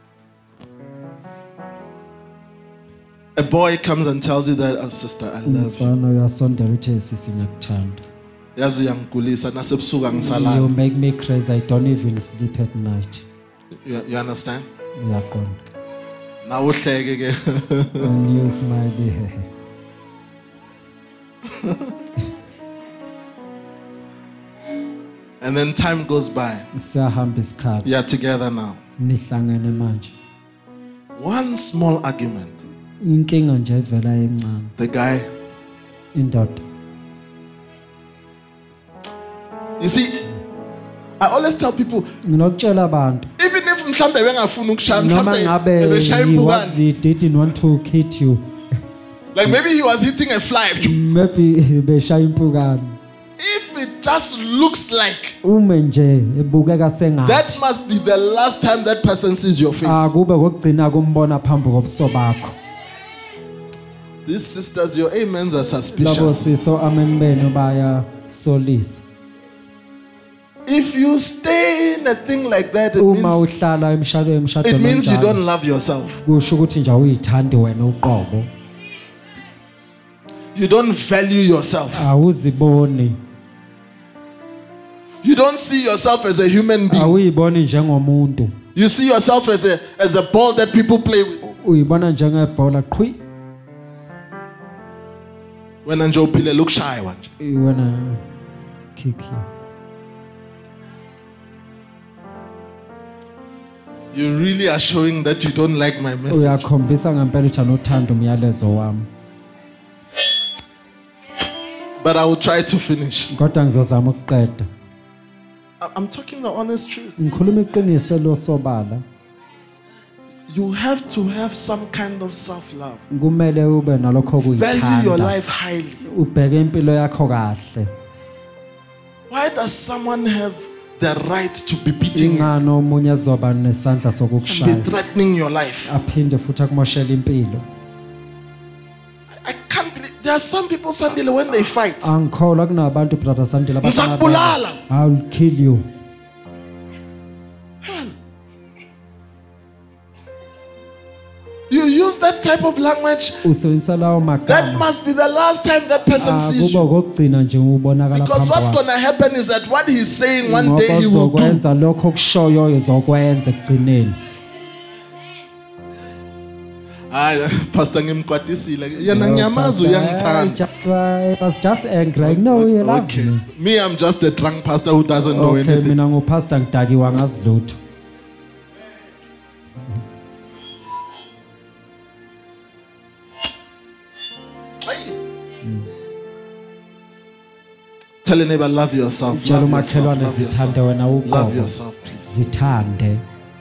A boy comes and tells you that, oh, sister, I love you. Umfana uyasondela uthi sisi ngiyakuthanda. Yazi uyangigulisa nasebusuku You angisalala. make me crazy, I don't even sleep at night. You, you understand? Uyaqonda. Now uhleke ke. And you smile hehe. And then time goes by. Siyahamba isikhathi. We are together now. Nihlangene manje. One small argument. Inkinga nje evela encane. The guy, Indoda. you see, I always tell people, Nginokutshela abantu even if mhlambe bengafuna ukushaya noma mhlambe ngabe beshaya he was impukane, he didn't want to hit you. like maybe he was hitting a fly. Maybe beshaya impukane. If it just looks like, Ume nje ebukeka sengathi. that must be the last time that person sees your face. Akube kokugcina kumbona phambi kobuso bakho. These sisters, your amens are Labo suspicious. siso amen benu baya solisa. If you stay in a thing like that, it Uma means, uhlala emshado emshado it means you lonjalo, don't love yourself. kusho ukuthi nje uyithandi wena uqobo. You don't value yourself. Awuziboni. You don't see yourself as a human being. Awuyiboni njengomuntu. You see yourself as a as a ball that people play with. Uyibona njengebhola qhwi. Wena nje uphile lokushaywa nje. Wena kick you. You really are showing that you don't like my message. Uyakhombisa ngempela ukuthi anothanda umyalezo wami. But I will try to finish. Kodwa ngizozama ukuqeda. I- I'm talking the honest truth. Ngikhuluma iqiniso losobala. you have to have some kind of self-love. kumele ube nalokho Value your kuyithanda life highly. ubheke impilo yakho kahle Why does someone have the right to be beating you ingani omunye ezoba nesandla and sokukushaya be threatening your life? aphinde futhi akumoshele impilo I can't believe there are some people suddenly when they fight. angikholwa kunabantu brother Sandile Ngizakubulala. I'll kill you You use that type of language, usebenzisa lawo that magama must be the last time that person sees kuba you. kokugcina nje ubonakala Because phambi what's kwakhe going to happen is that what he's saying one ngoba day he will do. uzokwenza lokho kushoyo uzokwenza ekugcineni Hayi Pastor ngimkwadisile. Yena ngiyamazi uyangithanda. I was just angry like no he loves Okay. me Me I'm just a drunk pastor who doesn't know okay anything. mina ngupastor ngidakiwa ngazi lutho Tell your neighbor, love yourself. tshela Love yourself. umakhelwane Love zithande yourself. wena Love uqobo yourself, please. zithande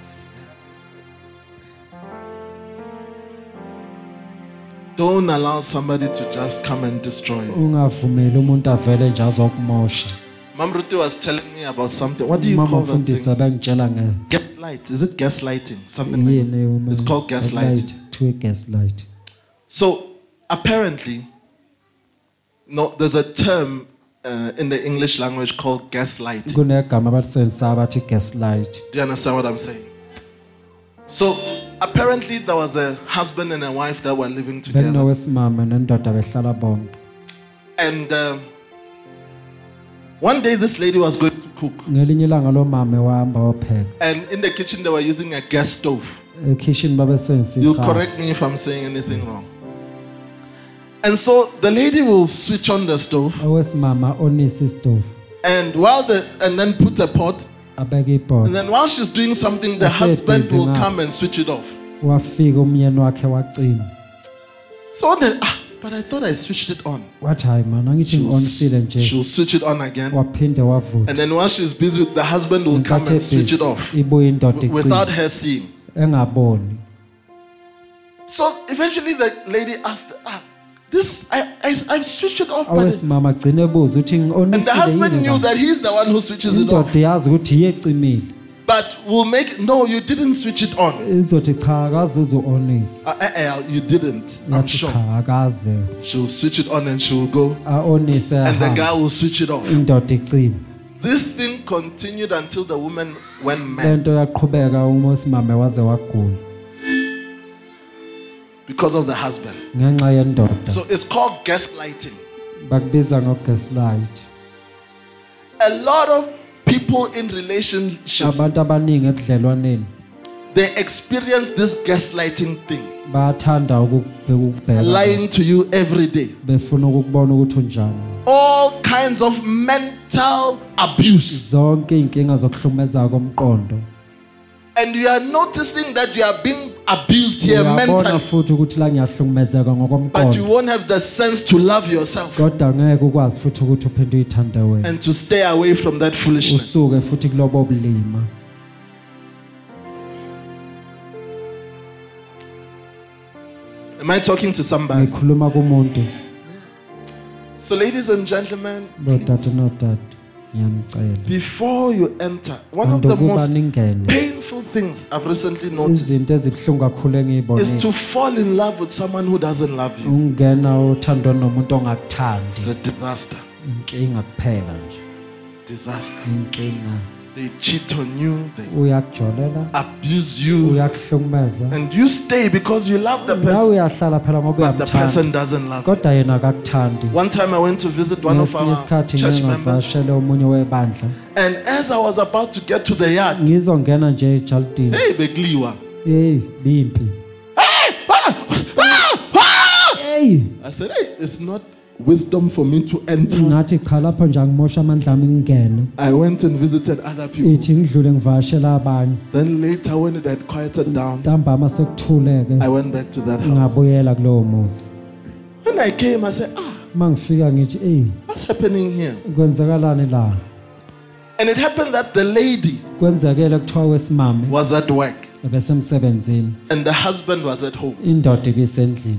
Don't allow somebody to just come and destroy you. ungavumeli umuntu avele nje azokumosha Mom Ruti was telling me about something. What do you mama call that mfundisi thing? bengitshela nge Gaslight. Is it gaslighting? Something like yini uma- It's called gaslighting. light, to a gaslight So apparently, no, there's a term uh, in the English language called gaslighting. kunegama abalisebenzisa abathi gaslight Do you understand what I'm saying? So apparently there was a husband and a wife that were living together. bekunowesimama nendoda behlala bonke And um, one day this lady was going to cook. ngelinye ilanga lo mama wahamba wapheka And in the kitchen they were using a gas stove. ekitchen babesebenzisa You correct igas me if I'm saying anything wrong. And so the lady will switch on the stove owesimama onisa isitofu and while the and then put a pot. abeke And ibhodo then while she's doing something, the Ase husband busy will now. come and switch it off. wafika umyeni wakhe wacima So then, ah, but I thought I switched it on. wathi hayi mana ngithi ngi-onisile nje She'll switch it on again. waphinde wavuka And then while she's busy with the husband will come Inkathi and switch it ebhizi, off ibuye indoda w- without icima her seeing. engaboni So eventually the lady asked, ah, this, I, I, I've switched it off. But it, owesimama agcine ebuza uthi and the ngi-onisile husband yini knew la?" that he's the one who switches it off. indoda yazi ukuthi yiye ecimile But we'll make, no, you didn't switch it on. izothi cha akaze uzu-onisa Uh, uh, uh, you didn't, I'm yathi sure. cha akaze She'll switch it on and she'll go. a-onise And the ahamba. guy will switch it off. indoda icima This thing continued until the woman went le mad nto yaqhubeka uma usimame waze wagula because of the husband. ngenxa yendoda So it's called gaslighting. bakubiza ngo-gaslight A lot of people in relationships, abantu abaningi ebudlelwaneni they experience this gaslighting thing, bayathanda ukubheka ukubheka lying to you every day. befuna ukukubona ukuthi unjani All kinds of mental abuse. zonke iy'nkinga zokuhlumeza komqondo And you are noticing that you are being abused here uyabona mentally, futhi ukuthi la ngiyahlukumezeka but you ngokomqondo won't have the sense to love yourself kodwa ngeke ukwazi futhi ukuthi uphinde uyithande wena and to stay away from that foolishness. usuke futhi kulobo bulima Am I talking to somebody? ngikhuluma kumuntu So, ladies and gentlemen, bodade please, nodade ngiyanicela before you enter, one of kanti the ukuba most ningene painful things I've recently noticed izinto ezibuhlungu kakhulu is engiyibonile to fall in love with someone who doesn't love you. ungena uthandweni nomuntu ongakuthandi It's a disaster. inkinga kuphela nje Disaster. inkinga They cheat on you, they uyakujolela abuse you, uyakuhlukumeza and you stay because you love the nawe person, uyahlala phela ngoba but the uyamthanda person doesn't love you. kodwa yena akakuthandi One time I went to visit one of ngesinye our isikhathi church ngike members, ngavashele omunye webandla and as I was about to get to the yard, ngizongena nje ejalidini hey, Begliwa. hey bimpi hey I said, hey, it's not wisdom for me to enter. ngathi cha lapha nje angimosha amandla ami ngingene I went and visited other people. ithi ngidlule ngivashela abanye Then later, when it had quieted down, ntambama sekuthuleke I went back to that house. ngabuyela kulowo muzi When I came, I said, ah, mangifika ngithi hey what's happening here? kwenzakalani la And it happened that the lady kwenzekele kuthiwa wesimame was at work. ebesemsebenzini and the husband was at home. indoda ibisendlini.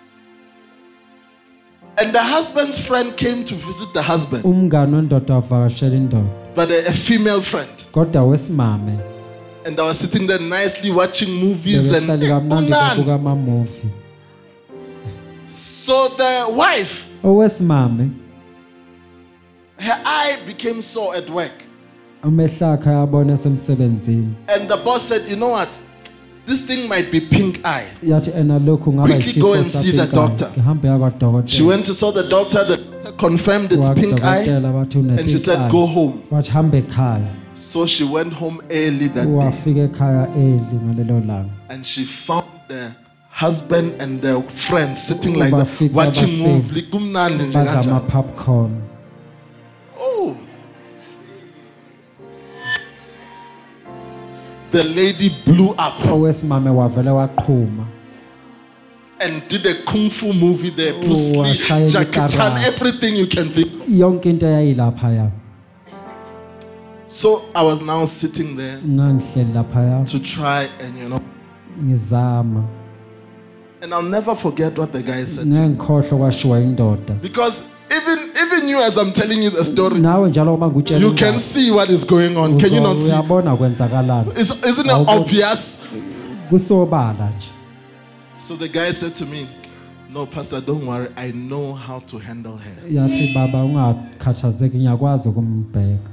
And the husband's friend came to visit the husband, Umngane wendoda wavakashela indoda but a, a female friend. kodwa wesimame And I was sitting there nicely watching movies and bebehleli kamnandi Umnandi. bebuka amamuvi. So the wife, Owesimame her eye became sore at work. amehlo akhe ayabona esemsebenzini. And the boss said, you know what? This thing might be pink eye. Yathi ena lokhu ngaba Quickly go isifo and see the saphinkayo. doctor. Ngihambe ya kwadokotela. She went to saw the doctor. The doctor confirmed it's pink eye. Kwadokotela bathi une And she pink said, eye. go home. Wathi hambe ekhaya. So she went home early that day. Wafika ekhaya early ngalelo langa. And she found the husband and the friends sitting like that, Bafica watching bahleli. movie. Kumnandi nje Badla kanjalo. ama-popcorn. Oh. The lady blew up Owesimame wavele waqhuma. and did a kung fu movie there. Bruce Oh, Lee, washaya Jackie Chan, ikarate. everything you can think. Yonke into eyayilaphaya. So I was now sitting there Ngangihleli laphaya to try and you know, ngizama. and I'll never forget what the guy said to me. Ngengikhohlwa kwashiwa indoda. Because even even you, as I'm telling you the story, Nawe njalo uma ngikutshela you can indaba, see what is going on. Can you uzo- not see? uyabona kwenzakalani. Is, isn't it Awuboni. obvious? Kusobala nje. So the guy said to me, no, Pastor, don't worry. I know how to handle her. Yathi baba ungakhathazeki ngiyakwazi ukumbheka.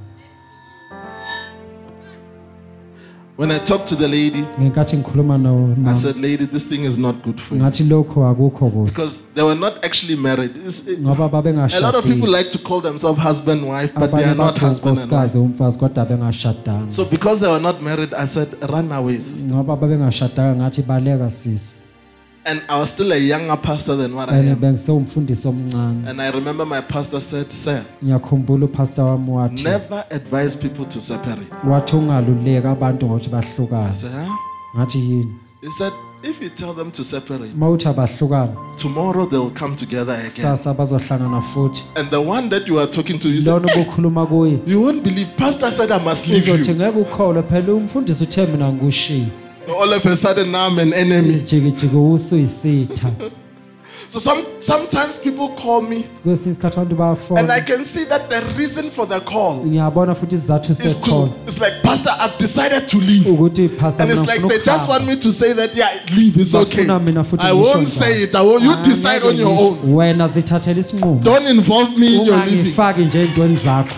When I talked to the lady, Ngenkathi ngikhuluma no I mama, said, lady, this thing is not good for you. ngathi lokho akukho kuhle. Because they were not actually married. It's- it- Ngoba a lot of people babengashadile. like to call themselves husband wife, but they Abanye are not bathi husband and wife. unkosikazi umfazi kodwa bengashadanga. So because they were not married, I said, run away, sister. Ngoba babengashadanga ngathi baleka sisi. And I was still a younger pastor than what I And am. bengisewumfundisi omncane. And I remember my pastor said, sir, Ngiyakhumbula upastor wami wathi never advise people to separate. wathi ungaluleka abantu ngokuthi I bahlukane. said, huh? Ngathi yini? He said, if you tell them to separate, Mawuthi abahlukane tomorrow they'll come together again. sasa bazohlangana futhi. And the one that you are talking to, you said, Lona ubukhuluma kuye. you won't believe. Pastor said I must leave Uzothi you. ngeke ukholwe phela umfundisi uthe mina ngikushiye. All of a sudden now I'm an enemy. Jikijiki usuyisitha. So some sometimes people call me Kwesinye isikhathi abantu and I bayafona. can see that the reason for the call Ngiyabona futhi isizathu is to, sekhona it's like, Pastor, I've decided to leave. ukuthi pastor And it's mina like ngifuna they just want ukuhamba. me to say that, yeah, leave, it's okay. Bafuna mina futhi I ngisho won't njalo. say it. I won't, you Ah, decide on ngeke your ngisho. own. Wena zithathela isinqumo. Don't involve me in your leaving. Ungangifaki nje ezintweni zakho.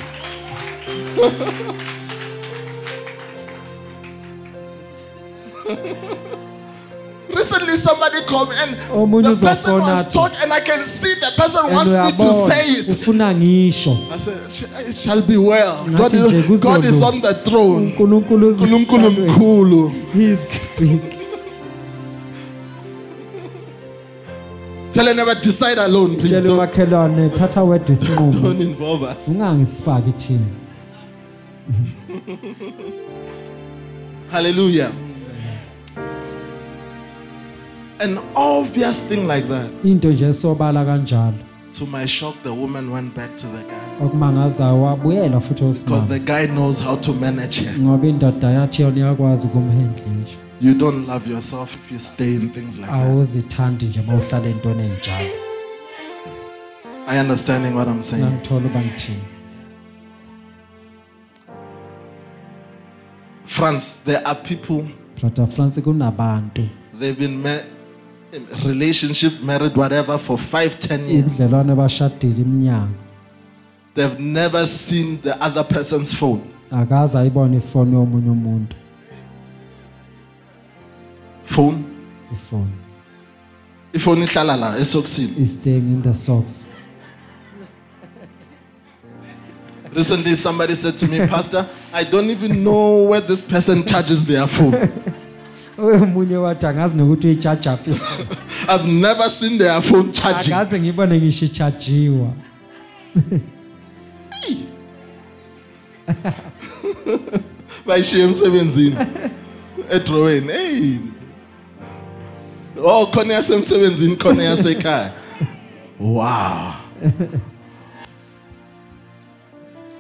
Recently somebody called me and Omunye the person uzofona was athi, talking and I can see the person And wants me to uyabona, say it. ufuna ngisho. I said, "Sh- it shall be well. God Ngathi nje is, kuzolunga. God is on the throne. uNkulunkulu Nkulunkulu uzihlalwe. mkhulu. He is big. Tell her never decide alone, please. Tshela Don't, umakhelwane thatha wedwa isinqumo. don't involve us. Ungangisifaki thina. Hallelujah. An obvious thing like that. Into nje esobala kanjalo. To my shock, the woman went back to the guy. Okumangazayo wabuyela futhi Because osimama. the guy knows how to manage her. Ngoba indoda yathi yona iyakwazi ukumhandlisha. You don't love yourself if you stay in things like that. Awuzithandi nje mawuhlala entweni enjalo. Are you understanding what I'm saying? Ngangithola uba ngithini. France, there are people, Brother France kunabantu they've been ma- in relationship, married, whatever, for five, ten years. ubudlelwane bashadile iminyaka. They've never seen the other person's phone. Akaze ayibone ifoni yomunye umuntu. Phone? Ifoni Ifoni ihlala la esokisini. is staying in the socks. Recently, somebody said to me, Pastor, I don't even know where this person charges their phone. Omunye wathi angazi nokuthi uyichaja phi. I've never seen their phone charging. Akaze ngibone ngisho ichajiwa. Bayishiye emsebenzini. Edrowini. Hey. Oh, khona yasemsebenzini, khona yasekhaya. Wow.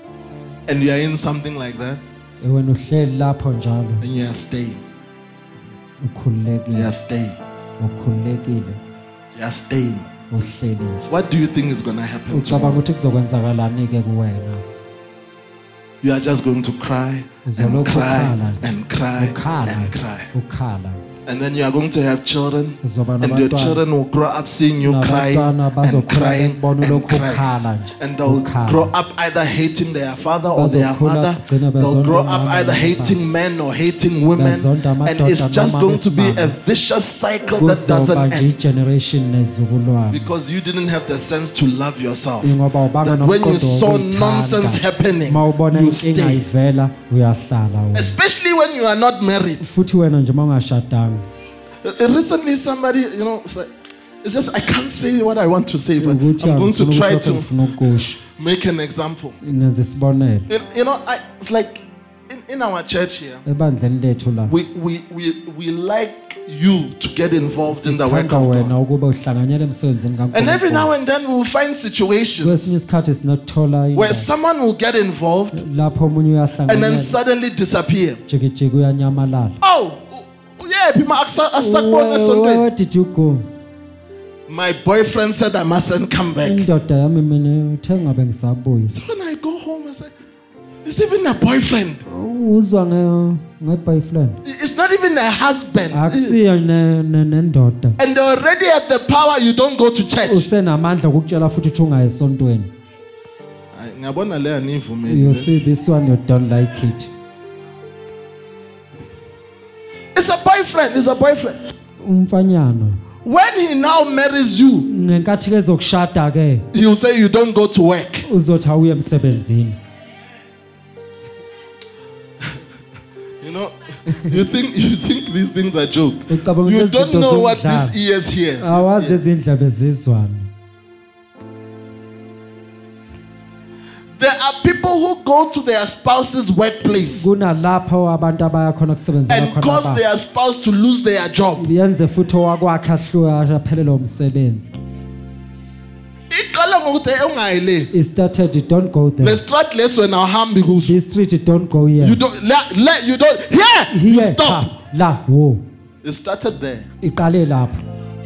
And you are in something like that Wena uhleli lapho njalo and you are staying. ukhululekile You are staying. ukhululekile You are staying. uhleli nje What do you think is going to happen ucabanga tomorrow? ukuthi kuzokwenzakalani ke kuwena You are just going to cry and uzolokhu cry ukhala and cry ukhala and cry. ukhala And then you are going to have children, uzoba and your nabantwana children will grow up seeing you crying nabantwana and bazokhula crying bekubona and lokhu crying. ukhala nje And they'll ukhala. grow up either hating their father or their Bazokhula mother. kugcina They'll bezonda grow up umama either nobaba. hating men or hating women. Bezonda And amadoda it's just noma going to be a besimame. vicious cycle that kuzoba doesn't nje end. i-generation nezizukulwane Because you didn't have the sense to love yourself. ngoba ubanga That when you nomqondo saw wokuyithanda, nonsense happening, uma ubona you inkinga stay. ivela uyahlala wena. Especially when you are not married. futhi wena nje uma ungashadanga Uh, Recently, somebody, you know, it's, like, it's just I can't say what I want to say, but ukuthi I'm going to angifuni try ukusho to ngifuna ukusho make an example. ngenza isibonelo You, you know, I, it's like in, in our church here, ebandleni lethu la we, we, we, we like you to get involved in the work sithanda of wena God. ukuba uhlanganyele emsebenzini And every now kaNkulunkulu and then we'll find situations kwesinye isikhathi sinokuthola where indawo someone will get involved lapho omunye and then uyahlanganyela suddenly disappear. jikijiki uyanyamalala Oh, yeah, people are asakubona Where- esontweni. where did you go My boyfriend said I mustn't come back. indoda yami mina uthe ngabe ngisabuya So when I go home, I say, it's even a boyfriend. uzwa nge nge-boyfriend It's not even a husband. akusiyo ne- ne- nendoda And they already have the power, you don't go to church. usenamandla okukutshela futhi ukuthi ungaye esontweni Hayi, ngiyabona le anivumeli you le. see this one you don't like it It's a boyfriend. It's a boyfriend. umfanyana When he now marries you, ngenkathi ke zokushada ke he'll say you don't go to work. uzothi awuye emsebenzini You know, you think you think these things are joke. Ngicabanga You ukuthi don't izinto know what zomdlalo. these ears hear. awazi izindlebe zizwana There are people who go to their spouse's workplace kunalapho abantu abaya khona kusebenzela and khona cause abantu their spouse to lose their job. yenze futhi owakwakhe ahluka aphelele umsebenzi Iqala ngokuthi ungayile. it started don't go there Lestrat leso na uhambi kuso. this street don't go here You don't let, let you don't here you here stop. cha, la wo It started there. iqale lapho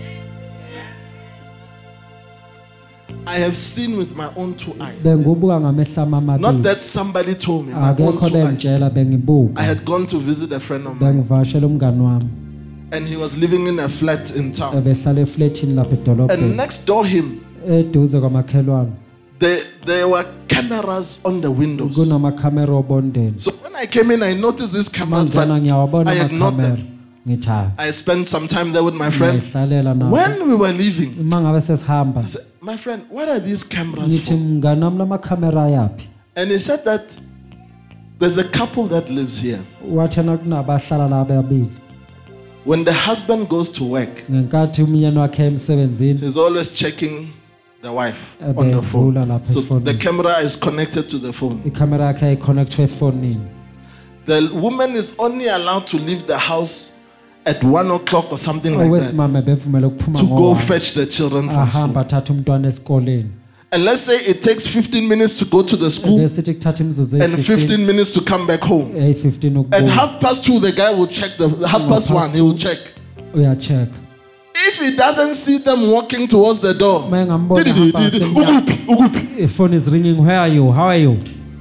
I have seen with my own two eyes. bengibuka ngamehla Not amabili that somebody told me. My own akekho two eyes. bengitshela I bengibuka had gone to visit a friend of mine, bengivashela umngani wami and he was living in a flat in town. ebehlala eflatini lapha And edolobheni next door him, eduze kwamakhelwane there, there were cameras on the windows. kunamakhamera obondeni So when I came in, I noticed these cameras, but mangena ngiyawabona I ignored amakhamera them. ngithi hayi I spent some time there with my friend. ngayihlalela nabo When we were leaving, uma ngabe sesihamba I said, my friend, what are these cameras ngithi for? mngani wami lamakhamera ayaphi And he said that there's a couple that lives here. wathena kunabahlala la ababili When the husband goes to work, ngenkathi umyeni wakhe emsebenzini he's always checking the wife on the Ebevula phone. lapha So efonini. the camera is connected to the phone. ikhamera yakhe ayiconnectwe efonini The woman is only allowed to leave the house at one o'clock or something like that owesimame bevumela ukuphuma to go ngo fetch the children from ahamba school. athatha umntwana esikoleni And let's say it takes fifteen minutes to go to the school besithi kuthatha imizuzu and fifteen minutes to come back home. eyi-fifteen At ukubuya half past two, the guy will check the half Half past past one, he will check. uya-check If he doesn't see them walking towards the door, uma engambona didi, ahamba didi, ngasemnyango, ukuphi, ukuphi. ifone is ringing where are you how are you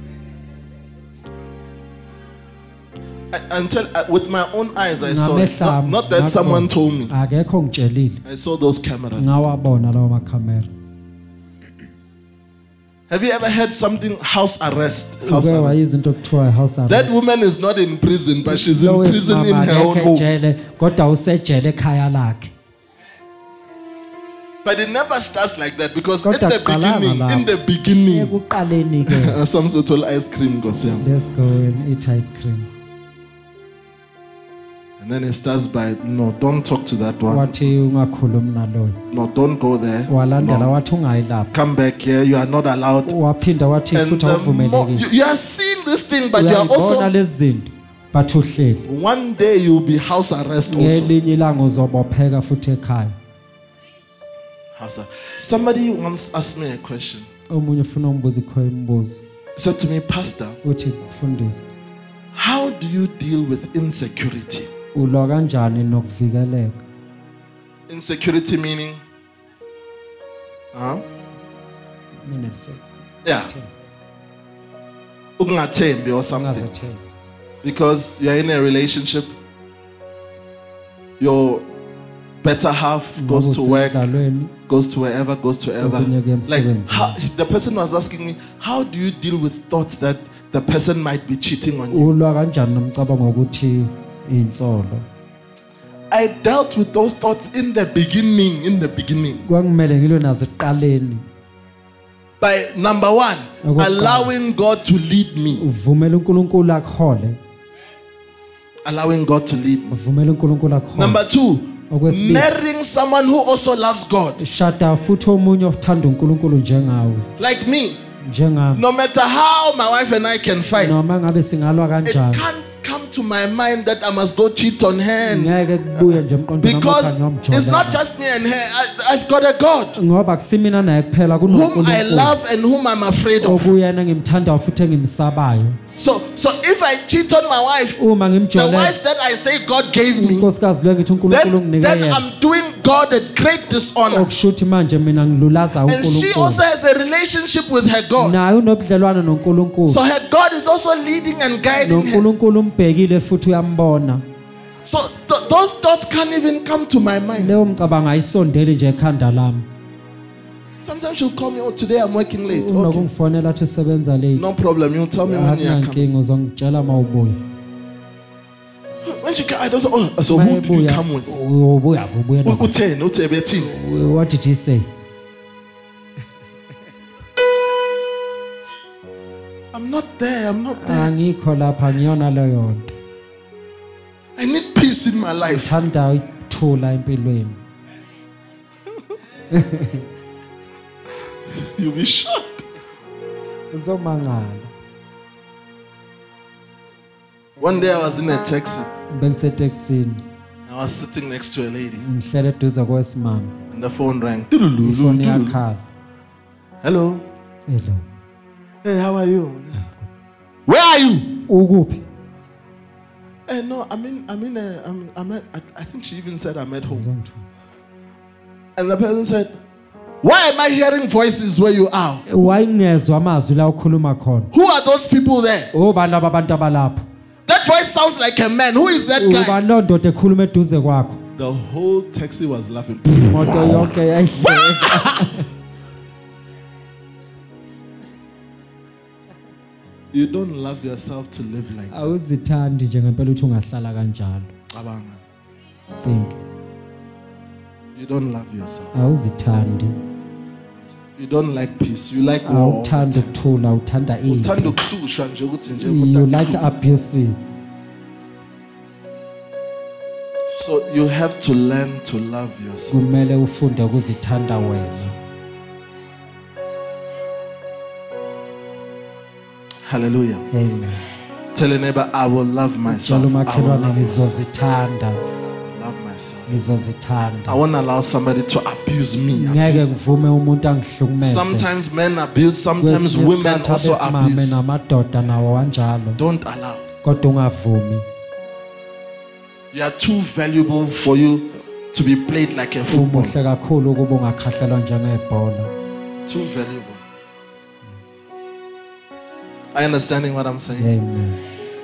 I- Until uh, with my own eyes I saw it. ngamehla Not, not that ngakubona. someone told me. akekho ngitshelile I saw those cameras. ngawabona lawo makhamera Have you ever had something house arrest? House uke arrest. wayizinto okuthiwa house arrest. That woman is not in prison, but she's in Lo prison in wesimama her own akekho home. ejele kodwa usejele ekhaya lakhe But it never starts like that because in Kodwa the kuqalanga beginning, lapho. in the beginning, ekuqaleni ke some sort of ice cream goes in. let's go and eat ice cream And then it starts by, no, don't talk to that one. wathi ungakhulumi naloyo No, don't go there. walandela No. wathi ungayi lapha Come back here. You are not allowed. waphinda wathi And futhi the more, awuvumelekile you, you are seeing this thing, but you are uyayibona also, lezi zinto but uhleli one day you'll be house arrest also. ngelinye ilanga uzobopheka futhi ekhaya House arrest. Somebody once asked me a question. omunye ufuna umbuza ikho imbuzo He said to me, Pastor, uthi mfundisi how do you deal with insecurity? ulwa kanjani nokuvikeleka? Insecurity meaning? Huh? Mina say Yeah. Ukungathembi or something. ungazathembi. Because you're in a relationship, your better half goes to work, Usemdlalweni, goes to wherever, goes to wherever. Okunye kuya Like emsebenzini. how, the person was asking me, how do you deal with thoughts that the person might be cheating on you? ulwa kanjani nomcabango ukuthi insolo? I dealt with those thoughts in the beginning, in the beginning. Kwangimele ngilwe nazo ekuqaleni. By number one, Okokuqala. allowing God to lead me. Uvumela uNkulunkulu akuhole. Allowing God to lead me. Uvumela uNkulunkulu akuhole. Number two, Okwesibili, marrying someone who also loves God. shada futhi omunye othanda uNkulunkulu njengawe. Like me, Njengami. no matter how my wife and I can fight, Noma ngabe singalwa it kanjani. can't come to my mind that I must go cheat on her. and- Ngeke kubuye nje emqondweni Because it's not just me and her. I, I've got a God ngoba kusimina naye kuphela whom I kunoNkulunkulu. love and whom I'm afraid of. Okuyena ngimthandayo futhi engimsabayo. So, so if I cheat on my wife, Uma the ngimjole wife that I say God gave me, unkosikazi lo ngithi uNkulunkulu then, unginike then yena. I'm doing God a great dishonor. Okushuthi manje mina ngilulaza And she also uNkulunkulu. has a relationship with her God. Naye unobudlelwano noNkulunkulu. So her God is also leading and guiding her. noNkulunkulu umbhekile futhi uyambona. So th- those thoughts can't even come to my mind. Leyo mcabango ayisondeli nje ekhanda lami. Sometimes she'll call me, oh, today I'm working late. Okay. Unokungifonela athi usebenza late. No problem. You'll tell me when you're coming. Akunankinga uzongitshela mawubuya. When she comes, I don't say, oh, so who did you come with? Ubuya ubuya. U- Utheni, uthebe thini? What did he say? I'm not there. I'm not there. Angikho lapha ngiyona leyo nto. I need peace in my life. Thanda ukuthula empilweni. You'll be shocked. Uzomangala. One day I was in a taxi. Bengiseteksini. I was sitting next to a lady, Ngihlele eduze kwesimama. and the phone rang. Ifoni yakhala. Hello. Hello. Hey, how are you? Where are you? Ukuphi? Eh, no, I'm in. I'm in. A, I'm. I'm at, I, I think she even said I'm at home. And the person said, "Why am I hearing voices where you are? Wayingezwe amazwi la ukhuluma khona. Who are those people there? Ubani laba abantu abalapha? That voice sounds like a man. Who is that guy?" Ubani lo ndoda ekhuluma eduze kwakho? The whole taxi was laughing. Imoto yonke yayihleka. You don't love yourself to live like that. Awuzithandi nje ngempela uthi ungahlala kanjalo. Cabanga. Think. You don't love yourself. Awuzithandi. You don't like peace. You like war. Awuthanda ukuthula, uthanda Uthanda impi. ukuhlushwa nje ukuthi nje You kodwa- like abusive. So you have to learn to love yourself. Kumele ufunde ukuzithanda wena. Hallelujah. Amen. Tell a neighbor, I will love myself. Tshela I will umakhelwane love myself. ngizozithanda. Love myself. I Ngizozithanda. won't allow somebody to abuse me. Ngeke Abuse. ngivume umuntu angihlukumeze. Sometimes men abuse, sometimes Kwesinye women isikhathi also abesimame abuse. namadoda nawo kanjalo. Don't allow. Kodwa ungavumi. You are too valuable for you to be played like a football. Umuhle kakhulu ukuba ungakhahlelwa njengebhola. Too valuable. Are you understanding what I'm saying? Amen.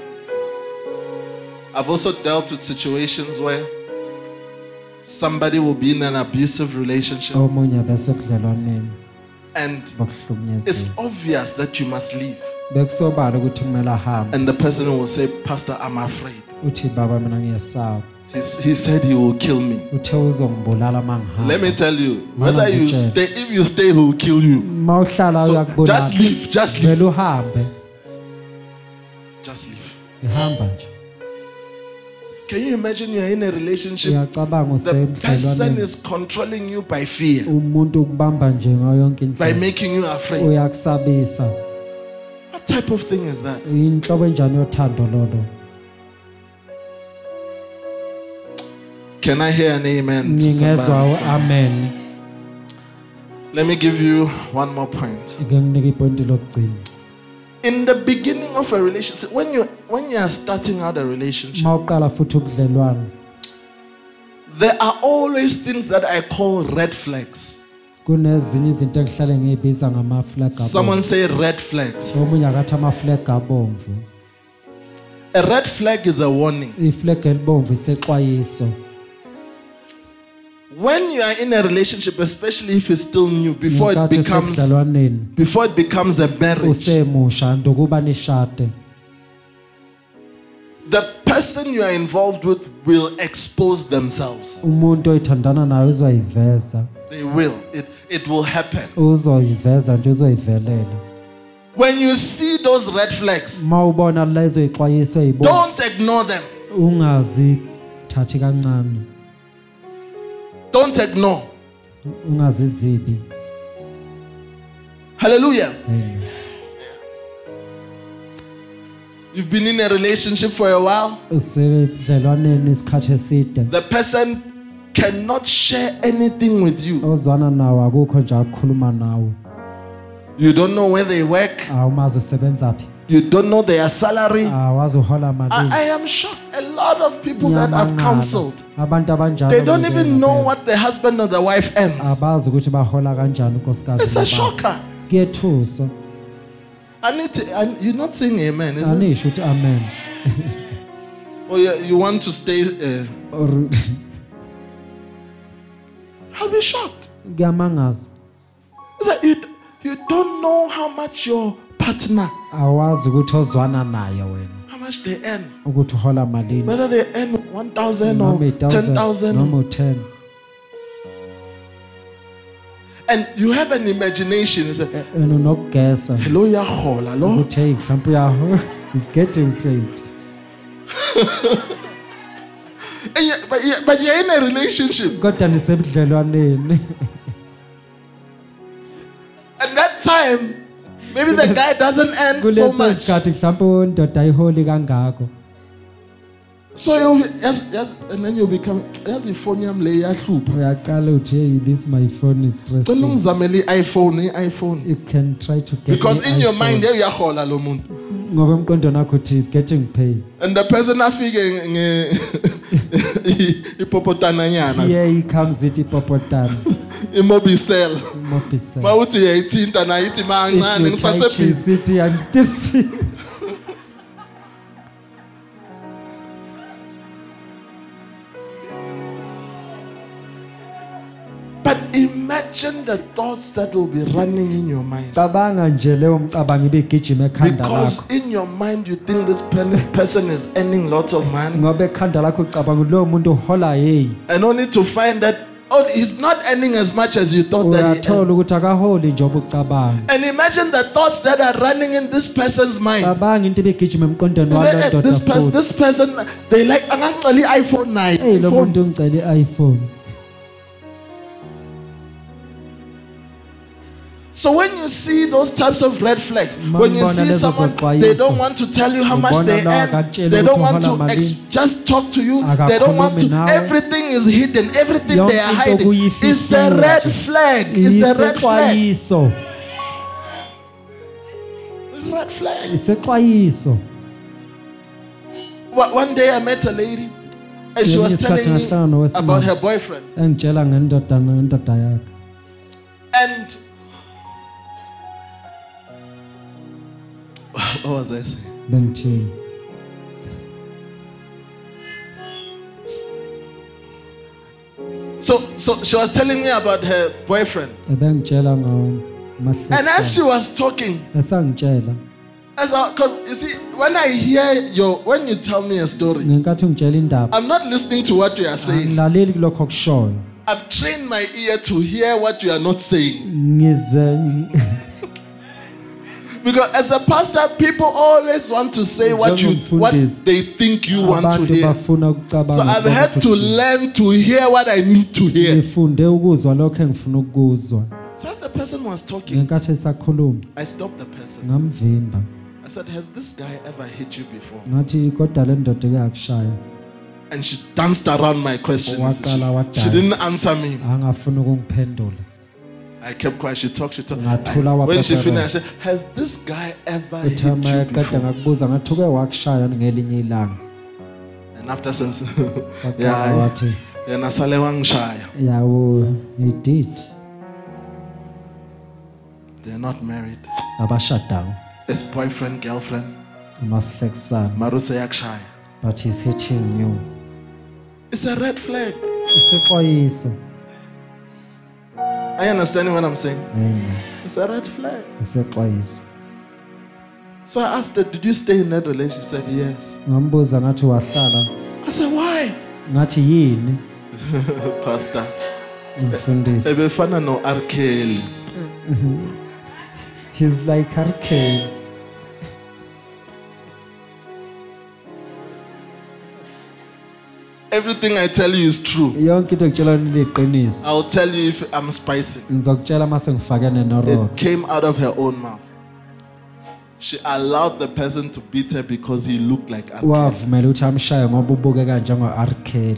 I've also dealt with situations where somebody will be in an abusive relationship Omunye bese kudlelwaneni and it's bokuhlukunyezwa. obvious that you must leave. Bekusobala ukuthi kumele ahambe. And the person will say, Pastor, I'm afraid. Uthi baba mina ngiyesaba. He's, he said he will kill me. Uthe uzongibulala mangihamba. Let me tell you, Mana whether you ngitshela. stay, if you stay, he will kill you. Mawuhlala So uyakubulala. just leave, just leave, Vele uhambe. just leave. Ihamba nje. Can you imagine you're in a relationship? Uyacabanga The person usebudlelwaneni. is controlling you by fear, Umuntu ukubamba nje ngayo yonke by indlela. making you afraid. Uyakusabisa. What type of thing is that? Inhlobo enjani yothando lolo? Can I hear an amen? to Ngingezwa somebody? amen. Let me give you one more point. Ike nginike ipointi lokugcina. In the beginning of a relationship, when you when you are starting out a relationship, mawuqala futhi ubudlelwano there are always things that I call red flags. kunezinye izinto engihlale ngiyibiza ngama-flag Someone say red flags. omunye akathi ama-flag abomvu. A red flag is a warning. iflag elibomvu isexwayiso. When you are in a relationship, especially if it's still new, before it Ngenkathi becomes usedlalwaneni, before it becomes a marriage, usemusha ndokuba nishade, the person you are involved with will expose themselves. umuntu oyithandana naye uzoyiveza. They will. It it will happen. uzoyiveza nje uzoyivelela. When you see those red flags, Uma ubona lezo ixwayiso ezibomvu, don't ignore them. ungazithathi kancane, Don't ignore. ungazizibi. Hallelujah. Amen. You've been in a relationship for a while. Usebudlelwaneni isikhathi eside, The person cannot share anything with you. ozwana nawe akukho nje akukhuluma nawe. You don't know where they work. Awumazi usebenza phi, You don't know their salary. awazi uhola malini. I, I am shocked. A lot of people that I've Ngiyamangala. counseled, Abantu abanjalo they don't ngike even know ngabheka. what the husband or the wife earns. Abazi ukuthi bahola kanjani unkosikazi It's a nobaba. shocker. Kuyethusa. I need to, I, you're not saying amen, is it? Anisho ukuthi amen. Or you, you want to stay. Uh, Or I'll be shocked. kuyamangaza. It's like you, you don't know how much your partner, Awazi ukuthi ozwana naye wena how much they earn. ukuthi uhola malini. Whether they earn one thousand or Noma eight ten thousand, thousand. noma ten. And you have an imagination. It's like, Wena unokugesa hello, yahola, lo. ukuthi hey mhlawumbe uyaho is getting paid. And you, but, you, but you're in a relationship. Kodwa nisebudlelwaneni. At that time, maybe the guy doesn't earn so Kuleso much. sikhathi mhlawumbe indoda ayiholi kangako. So you'll be, yes, yes, and then you'll become, yes, the phone yam le yahlupha. Uyaqala uthi hey this my phone is Cela stressing. ungizamele i-iPhone, i-iPhone. You can try to get Because me in your iPhone. mind, hey, uyahola lo muntu. Ngoba emqondweni wakho uthi is getting paid. And the person afike nge ipopotana nyana, Here he comes with ipopotana. imobicel. Mobicel. Mawuthi uyayithinta nayo ithi mancane If you try ngisasebhizi. city, I'm still busy. But imagine the thoughts that will be running in your mind. Cabanga nje leyo mcabango ibigijima ekhanda Because lakho. in your mind you think this pe- person is earning lots of money. Ngoba ekhanda lakho ucabanga lo muntu uhola hey. And only to find that, oh, he's not earning as much as you thought that he Uyathola earns. ukuthi akaholi njengoba ucabanga. And imagine the thoughts that are running in this person's mind. Cabanga into ibigijima emqondweni walo They- ndoda This person, futhi. this person, they like, angangicela i-iPhone naye. Hey lo iPhone. muntu ungicela i-iPhone. So when you see those types of red flags, Ma when you ngibona see lezo someone, zexwayiso. they don't want to tell you how much Ngibona they lo earn, akakutshela they don't ukuthi want to uhola ex- malini. just talk to you, they don't want to, Akakhulumi nawe. everything is hidden, everything Yonke they are into hiding. kuyifihlo It's a red nje. flag, it's a red flag. Isexwayiso. Red flag. Isexwayiso. One one day I met a lady and she Ngelinye was isikhathi telling me ngahlangana nowesimame. about her boyfriend. Engitshela ngendoda ngendoda yakhe. And what was I saying? Bengithini. So, so she was telling me about her boyfriend. Ebengitshela ngawo And as she mahlekisa. was talking, Esangitshela. as because you see, when I hear your, when you tell me a story, Ngenkathi ungitshela indaba. I'm not listening to what you are saying. Angilaleli kulokho okushoyo. I've trained my ear to hear what you are not saying. Ngize Because as a pastor, people always want to say what you, what Njengomfundisi, they think you want to abantu hear. bafuna ukucabanga. So I've ukuthi had to uthini. learn to hear what I need to hear. Ngifunde ukuzwa lokho engifuna ukuzwa. So as the person was talking, Ngenkathi esakhuluma I stopped the person. ngamvimba. I said, "Has this guy ever hit you before?" Ngathi kodwa le ndoda ike akushaya. And she danced around my question. Waqala She, wadaya. she didn't answer me. Angafuna ukungiphendula. I kept quiet. She talked, she talked. Ngathula I- when she waphepha finished, I said, has this guy ever hit uthe you uma eqeda before? ngakubuza ngathi uke wakushaya ngelinye ilanga And after says, Waqala yeah, wathi yeah, nasale wangishaya. yawo he did They're not married. abashadayo It's boyfriend, girlfriend. amasihlekisana Maruse yakshaya. but he's hitting you It's a red flag. isixwayiso Are you understanding what I'm saying? amen It's a red flag. isixwayiso So I asked her, did you stay in that relationship? She said, yes. ngambuza ngathi wahlala I said, why? ngathi yini Pastor. umfundisi Ebefana no R. Kelly. he's like hurricane Everything I tell you is true. yonke into ekutshela liqiniso I'll tell you if I'm spicing. ngizokutshela mase ngifakene It no-rox came out of her own mouth. She allowed the person to beat her because he looked like R. Kelly. wavumela ukuthi amshaye ngoba ubukeka njengo-R. Kelly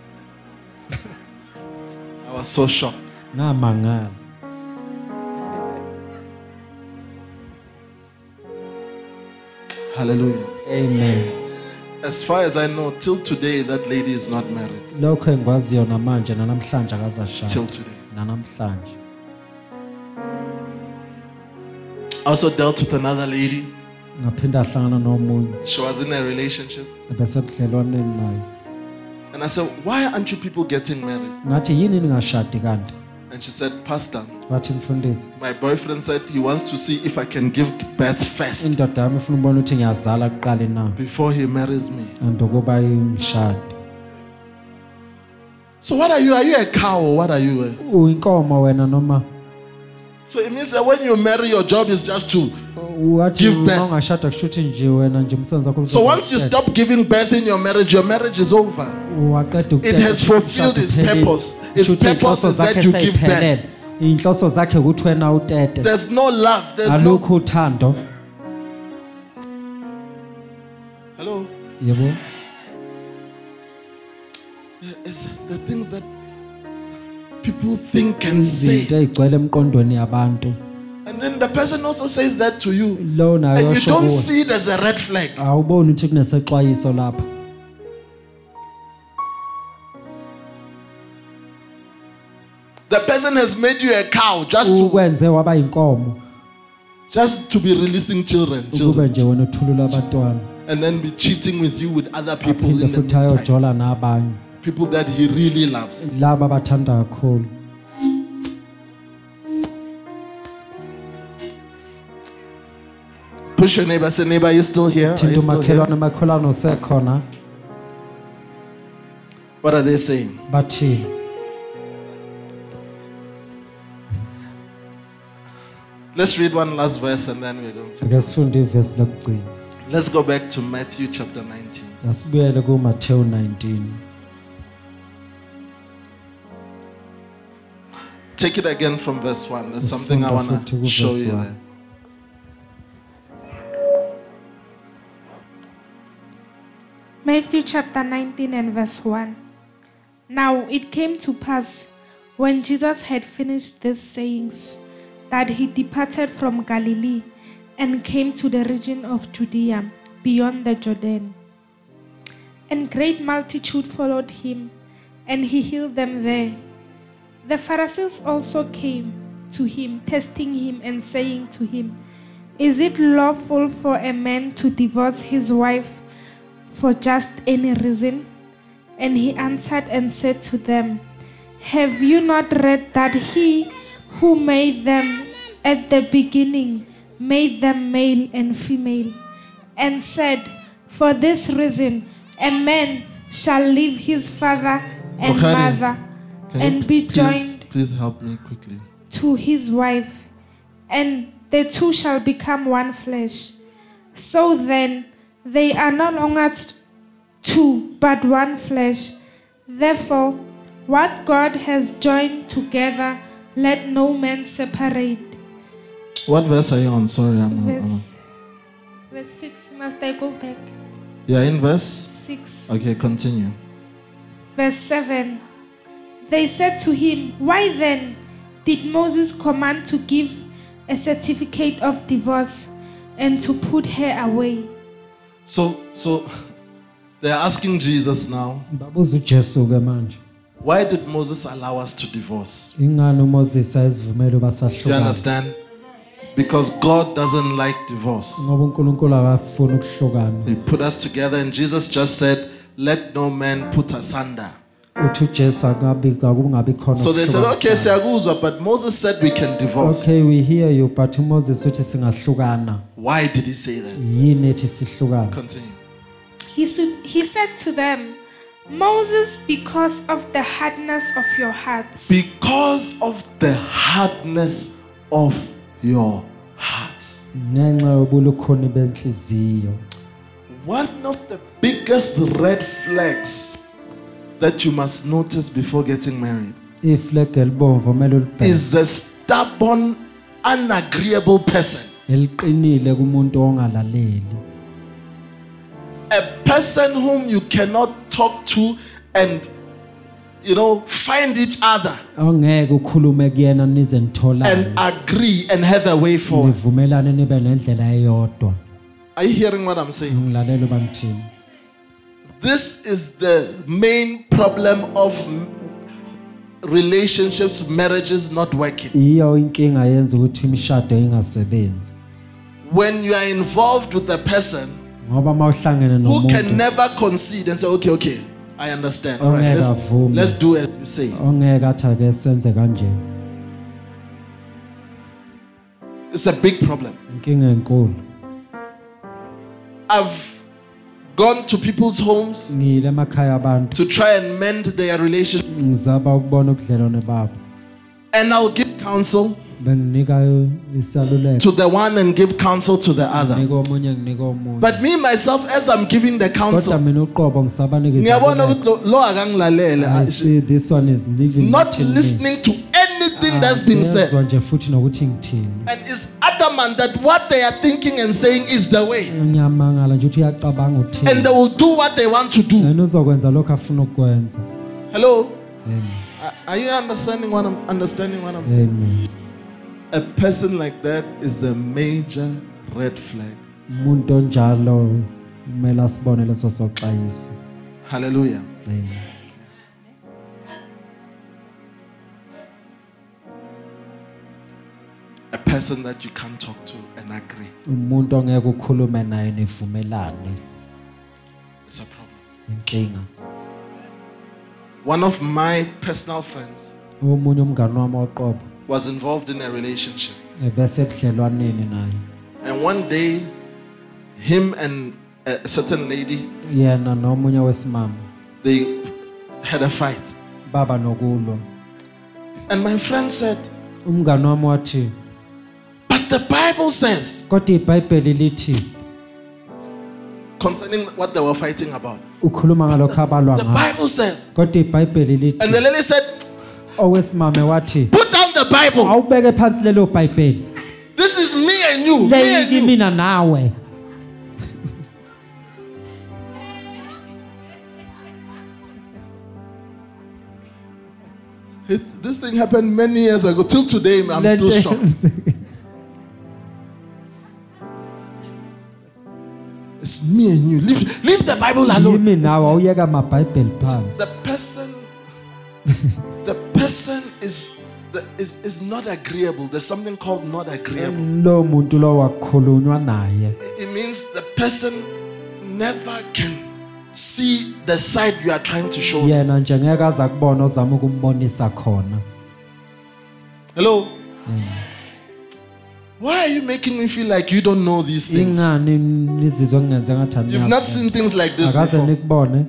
I was so shocked. ngamangala Hallelujah. amen As far as I know, till today, that lady is not married. lokho engikwaziyo namanje nanamhlanje akazashaya Till today. nanamhlanje I also dealt with another lady. ngaphinde ahlangana nomunye She was in a relationship. ebesebudlelwaneni nayo And I said, why aren't you people getting married? ngathi yini ningashadi kanti And she said, Pastor, wathi mfundisi my boyfriend said he wants to see if I can give birth first indoda yami ifuna ukubona ukuthi ngiyazala kuqala na before he marries me. andokuba ingishadi So what are you? Are you a cow or what are you? eh? uyinkomo wena noma So it means that when you marry, your job is just to. wathi Give birth. uma ungashada kusho ukuthi nje wena nje umsebenzi wakho So once you stop giving birth in your marriage, your marriage is over. waqeda It has fulfilled its purpose. Its purpose is that you give birth. inhloso zakhe ukuthi wena utete There's no love. There's no. alukho uthando Hello. yebo It's the things that people think and say. izinto ezigcwele emqondweni yabantu And then the person also says that to you. lo nayo And you yosho don't kuwe. see it as a red flag. awuboni ukuthi kunesexwayiso lapho The person has made you a cow just to ukwenze waba inkomo just to be releasing children, ukube children. nje wena uthulula abantwana And then be cheating with you with other people in phinde the futhi meantime. ayojola nabanye People that he really loves. laba abathanda kakhulu Push your neighbor, say, neighbor, are you still here? Are thinta you still here? umakhelwane makhelwane usekhona What are they saying? bathini Let's read one last verse and then we're going to. ake sifunde ivesi lokugcina Let's go back to Matthew chapter nineteen. asibuyele kuMathewu nineteen Take it again from verse one. There's something I Ufunda want futhi to ku show verse you one. there. Matthew chapter nineteen and verse one. Now it came to pass, when Jesus had finished these sayings, that he departed from Galilee and came to the region of Judea beyond the Jordan. And great multitude followed him, and he healed them there. The Pharisees also came to him, testing him and saying to him, Is it lawful for a man to divorce his wife for just any reason? And he answered and said to them, Have you not read that he who made them at the beginning made them male and female, and said, For this reason a man shall leave his father and Bukhari, mother Can you and be please, joined please help me quickly. to his wife, and the two shall become one flesh. So then, they are no longer t- two, but one flesh. Therefore, what God has joined together, let no man separate. What verse are you on? Sorry, I'm. I'm Verse, verse six, must I go back? yeah, in verse. six. Okay, continue. Verse seven. They said to him, Why then did Moses command to give a certificate of divorce and to put her away? So, so they're asking Jesus now, babuza uJesu ke manje why did Moses allow us to divorce? ingani uMoses ayivumela Do you basahlukana understand? Because God doesn't like divorce. ngoba uNkulunkulu akafuni ukuhlukana. He put us together, and Jesus just said, let no man put asunder. Uthi uJesu akabi akungabi khona So they said, okay, ukuhlukana. siyakuzwa, but Moses said we can divorce. Okay, we hear you, but uMoses uthi singahlukana. Why did he say that? Yini ethi sihlukana? Continue. He, su- he said to them, Moses, because of the hardness of your hearts. Because of the hardness of your hearts. Ngenxa yobulukhuni benhliziyo. One of the biggest red flags that you must notice before getting married Iflege elibomvu omele ulibheke. is a stubborn, unagreeable person. Eliqinile kumuntu ongalaleli. A person whom you cannot talk to and, you know, find each other Ongeke ukhulume kuyena nize and nitholane. agree and have a way forward. Nivumelane nibe nendlela eyodwa. Are you hearing what I'm saying? Ngilalela bangithini. This is the main problem of m- relationships, marriages not working. Iyo inkinga yenza ukuthi imishado ingasebenzi. When you are involved with a person Ngoba mawuhlangene who can nomuntu never concede and say, okay, okay, I understand. All right, ongeke let's, avume. let's do as you say. ongeke athi ake senze kanje. It's a big problem. Inkinga enkulu. I've gone to people's homes Ngile emakhaya abantu to try and mend their relationship, ngizaba ukubona ubudlelwane babo. and I'll give counsel Benginika isaluleko. to the one and give counsel to the other. Nginika omunye nginika omunye. But me myself, as I'm giving the Kodwa counsel, mina uqobo ngisabanika ngiyabona isaluleko. ukuthi lo- lo akangilalele. I I- see this one is living not till me. listening to anything that's been said, Yezwa nje futhi nokuthi ngithini. and is adamant that what they are thinking and saying is the way, Ngiyamangala nje ukuthi uyacabanga and uthini. they will do what they want to do. Yena uzokwenza lokho afuna ukwenza. Hello, Amen. Are- are you understanding what I'm understanding what I'm saying? Amen. A person like that is a major red flag. Umuntu onjalo kumele asibone leso soxayiso. Hallelujah. Amen. A person that you can't talk to and agree. Umuntu ongeke ukhulume naye nivumelane. It's a problem. Inkinga. One of my personal friends Omunye umngane wami oqobo was involved in a relationship, ebese ebudlelwaneni naye. and one day, him and a certain lady, Yena nomunye wesimama they had a fight. baba nokulwa. And my friend said, Umngane wami wathi but the Bible says, kodwa iBhayibheli lithi concerning what they were fighting about. ukhuluma ngalokho abalwa The ngakho. Bible says, Kodwa iBhayibheli lithi and the lady said, owesimame wathi put down the Bible. awubeke phansi lelo Bhayibheli. This is me and you. Me Leyi and you. mina nawe. It- this thing happened many years ago. Till today, I'm still Lento shocked. yenzeke. It's me and you. Leave, leave the Bible alone. Yimi nawe awuyeka amaBhayibheli phansi. The person, the person is, the, is is not agreeable. There's something called not agreeable. Lo muntu lo wakhulunywa naye. It means the person never can see the side you are trying to show. them. Yena nje ngeke aza kubona ozama ukumbonisa khona. Hello. Why are you making me feel like you don't know these things? Ingani nizizwe ngingenze ngathi You've not aniyazi. seen things like this Akaze before. nikubone.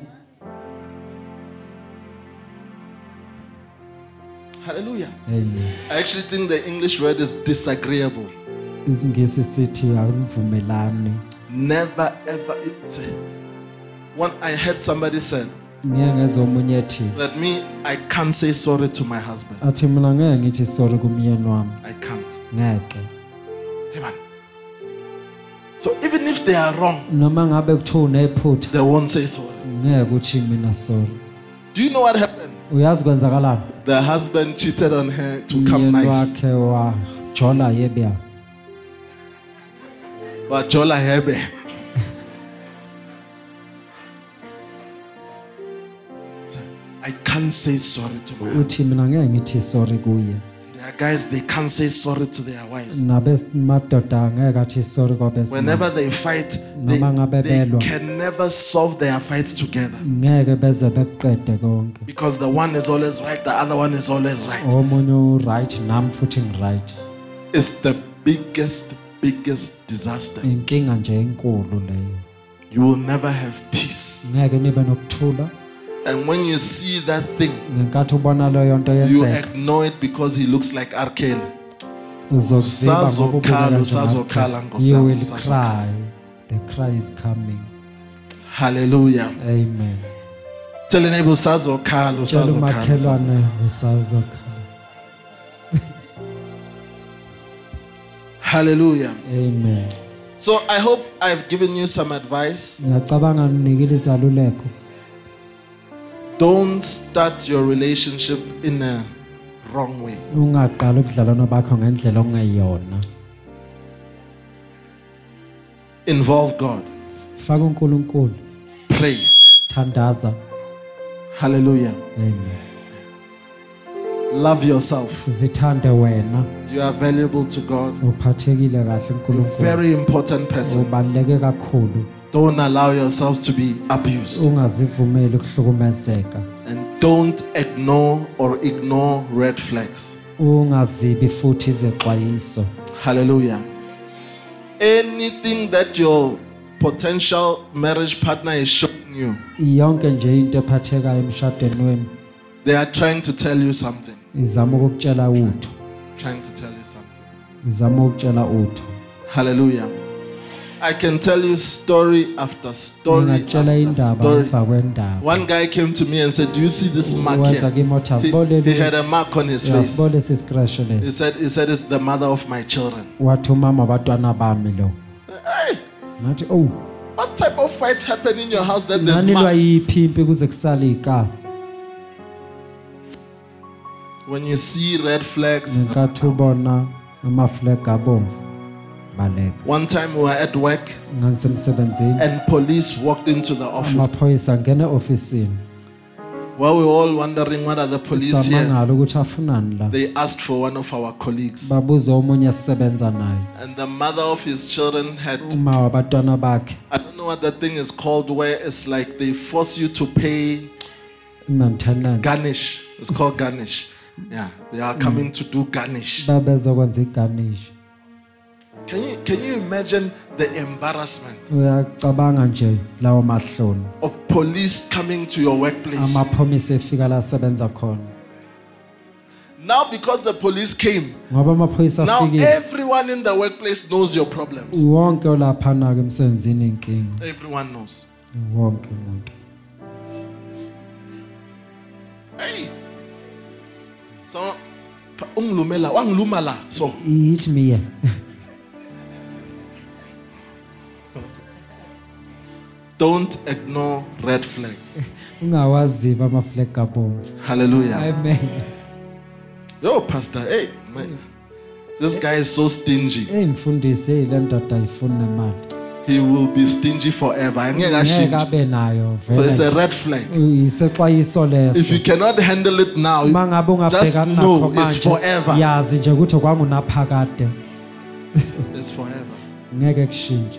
Hallelujah. Amen. I actually think the English word is disagreeable. Isingisi sithi akuvumelani. Never ever. It's a, one I heard somebody said Ngeke ngezwe omunye ethi that me I can't say sorry to my husband. athi mina ngeke ngithi sorry kumyeni wami. I can't. Ngeke. Amen. So even if they are wrong, Noma ngabe kuthiwa unephutha they won't say sorry. ngeke uthi mina sorry. Do you know what happened? uyazi kwenzakalani The husband cheated on her to come umyeni nice. wakhe wajola yebya Wajola hebe. I can't say sorry to my husband. uthi mina ngeke ngithi sorry kuye There are guys, they can't say sorry to their wives. nabemadoda ngeke athi sorry kwabesifazane Whenever they fight, they, Noma ngabe they belwa. can never solve their fights together. ngeke beze beqede konke Because the one is always right, the other one is always right. omunye uright nami futhi ngiright It's the biggest, biggest disaster. inkinga nje enkulu leyo You will never have peace. ngeke nibe nokuthula And when you see that thing, ngenkathi ubona leyo nto you yenzeka ignore it because he looks like R. Kelly. uzoziba Usazokhala, ngokubukeka usazokhala, nje you will usazokhala. cry the cry is coming Hallelujah. amen Tell your neighbor, usazokhala, tshela usazokhala. umakhelwane usazokhala Hallelujah. amen So I hope I've given you some advice. ngiyacabanga ninikile izaluleko Don't start your relationship in a wrong way. ungaqala ubudlelwano bakho ngendlela okungeyona Involve God. faka uNkulunkulu Pray. thandaza Hallelujah. amen Love yourself. zithande wena You are valuable to God. uphathekile kahle uNkulunkulu Very important person. ubaluleke kakhulu Don't allow yourselves to be abused. ungazivumeli ukuhlukumezeka And don't ignore or ignore red flags. ungazibi futhi izexwayiso Hallelujah. Anything that your potential marriage partner is showing you, yonke nje into ephathekayo emshadweni wenu they are trying to tell you something. izama ukukutshela utho Trying to tell you something. izama ukutshela utho Hallelujah. I can tell you story after story ngingakutshela after indaba story. emva kwendaba One guy came to me and said, "Do you see this mark Waza here?" kimi He, uthi he had a mark on his face. asibole sisikrashe He lesi said, "He said it's the mother of my children." wathi umama abantwana bami lo Hey, ngathi oh what type of fights happen in your house that there's nanilwa marks? yiphi impi kuze kusale ikapa When you see red flags. ngenkathi ubona amaflag abomvu baleka One time we were at work ngangisemsebenzini and police walked into the office. amaphoyisa ngene ofisini While we were all wondering what are the police here, samangala ukuthi afunani la they asked for one of our colleagues. babuza omunye sisebenza naye And the mother of his children had, uma wabantwana bakhe I don't know what that thing is called, where it's like they force you to pay maintenance garnish. It's called garnish. Yeah, they are coming to do garnish. babezokwenza iganisho Can you can you imagine the embarrassment uyacabanga nje lawo mahloni of police coming to your workplace? amaphomisa efika la sebenza khona Now because the police came, ngoba amaphoyisa now afikile everyone in the workplace knows your problems. wonke olaphana ke emsebenzini inkinga Everyone knows. wonke umuntu Hey. So pa- ungilumela, wangiluma la. So hit me yeah. don't ignore red flags. ungawaziba amaflag abomvu Hallelujah. amen Yo, Pastor, hey, man, this guy is so stingy. hey mfundisi hey le ndoda ayifuni nemali He will be stingy forever. Angeke ngeke ashintshe. abe nayo So it's a vele red flag. isexwayiso If you leso cannot handle it now, uma ngabe just ungabhekani know nakho it's manje forever. yazi nje ukuthi kwangunaphakade It's forever. ngeke kushintshe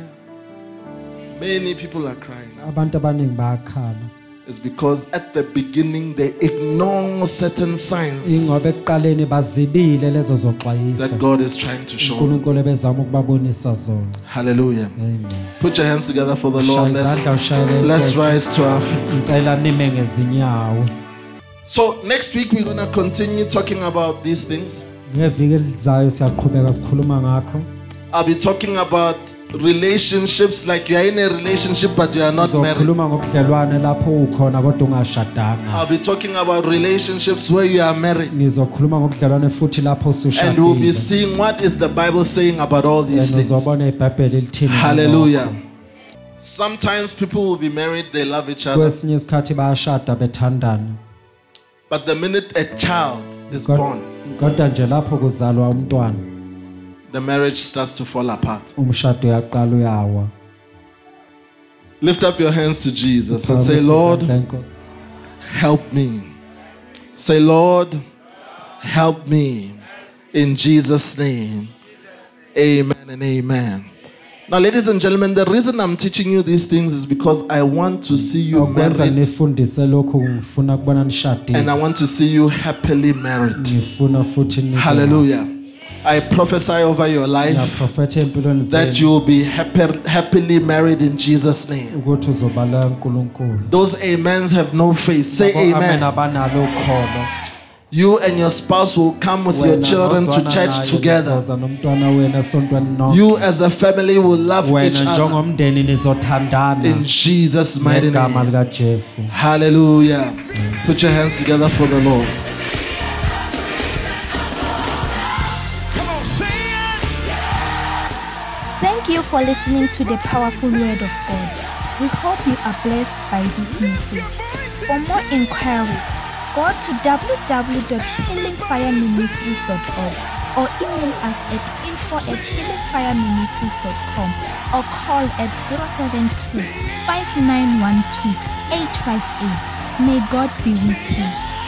Many people are crying. abantu abaningi bayakhala It's because at the beginning they ignore certain signs ingoba ekuqaleni bazibile lezo zoxwayiso that God is trying to show them. uNkulunkulu ebezama ukubabonisa zona Hallelujah. amen Put your hands together for the Lord. Shaya izandla Let's, ushayele let's inkosi. rise to our feet. ngicela nime ngezinyawo So next week we're going to continue talking about these things. ngeviki elizayo siyaqhubeka sikhuluma ngakho I'll be talking about relationships, like you are in a relationship but you are not married. sizokhuluma ngobudlelwane lapho ukhona kodwa ungashadanga I'll be talking about relationships where you are married. ngizokhuluma ngobudlelwane futhi lapho And we'll be usushadile seeing what is the Bible saying about all these and things. uzobona ibhayibheli lithini Hallelujah. ngalokho. Sometimes people will be married, they love each other. kwesinye isikhathi bayashada bethandana But the minute a child is Kod- born, kodwa nje lapho kuzalwa umntwana the marriage starts to fall apart. umshado uyaqala uyawa. Lift up your hands to Jesus and say, Lord, help me. Say, Lord, help me. In Jesus' name. Amen and amen. Now, ladies and gentlemen, the reason I'm teaching you these things is because I want to see you okwenza married nifundise lokhu ngifuna kubona nishadile and I want to see you happily married. ngifuna futhi nibe- Hallelujah. I prophesy over your life Ngiyaprofetha empilweni that zenu you will be happy, happily married in Jesus' name. ukuthi uzobala uNkulunkulu. Those amens have no faith. Say Labo amen amen. abanalo ukholo. You and your spouse will come with your Wena children to nozwana church naye together. nizoza nomntwana wena esontweni nonke. You as a family will love each Wena other njengomndeni nizothandana in Jesus' mighty ngegama name. likaJesu. Hallelujah. Put your hands together for the Lord. Come on, sing it. Thank you for listening to the powerful word of God. We hope you are blessed by this message. For more inquiries, go to w w w dot healing fire ministries dot org or email us at info at healing fire ministries dot com or call at zero seven two, five nine one two, eight five eight. May God be with you.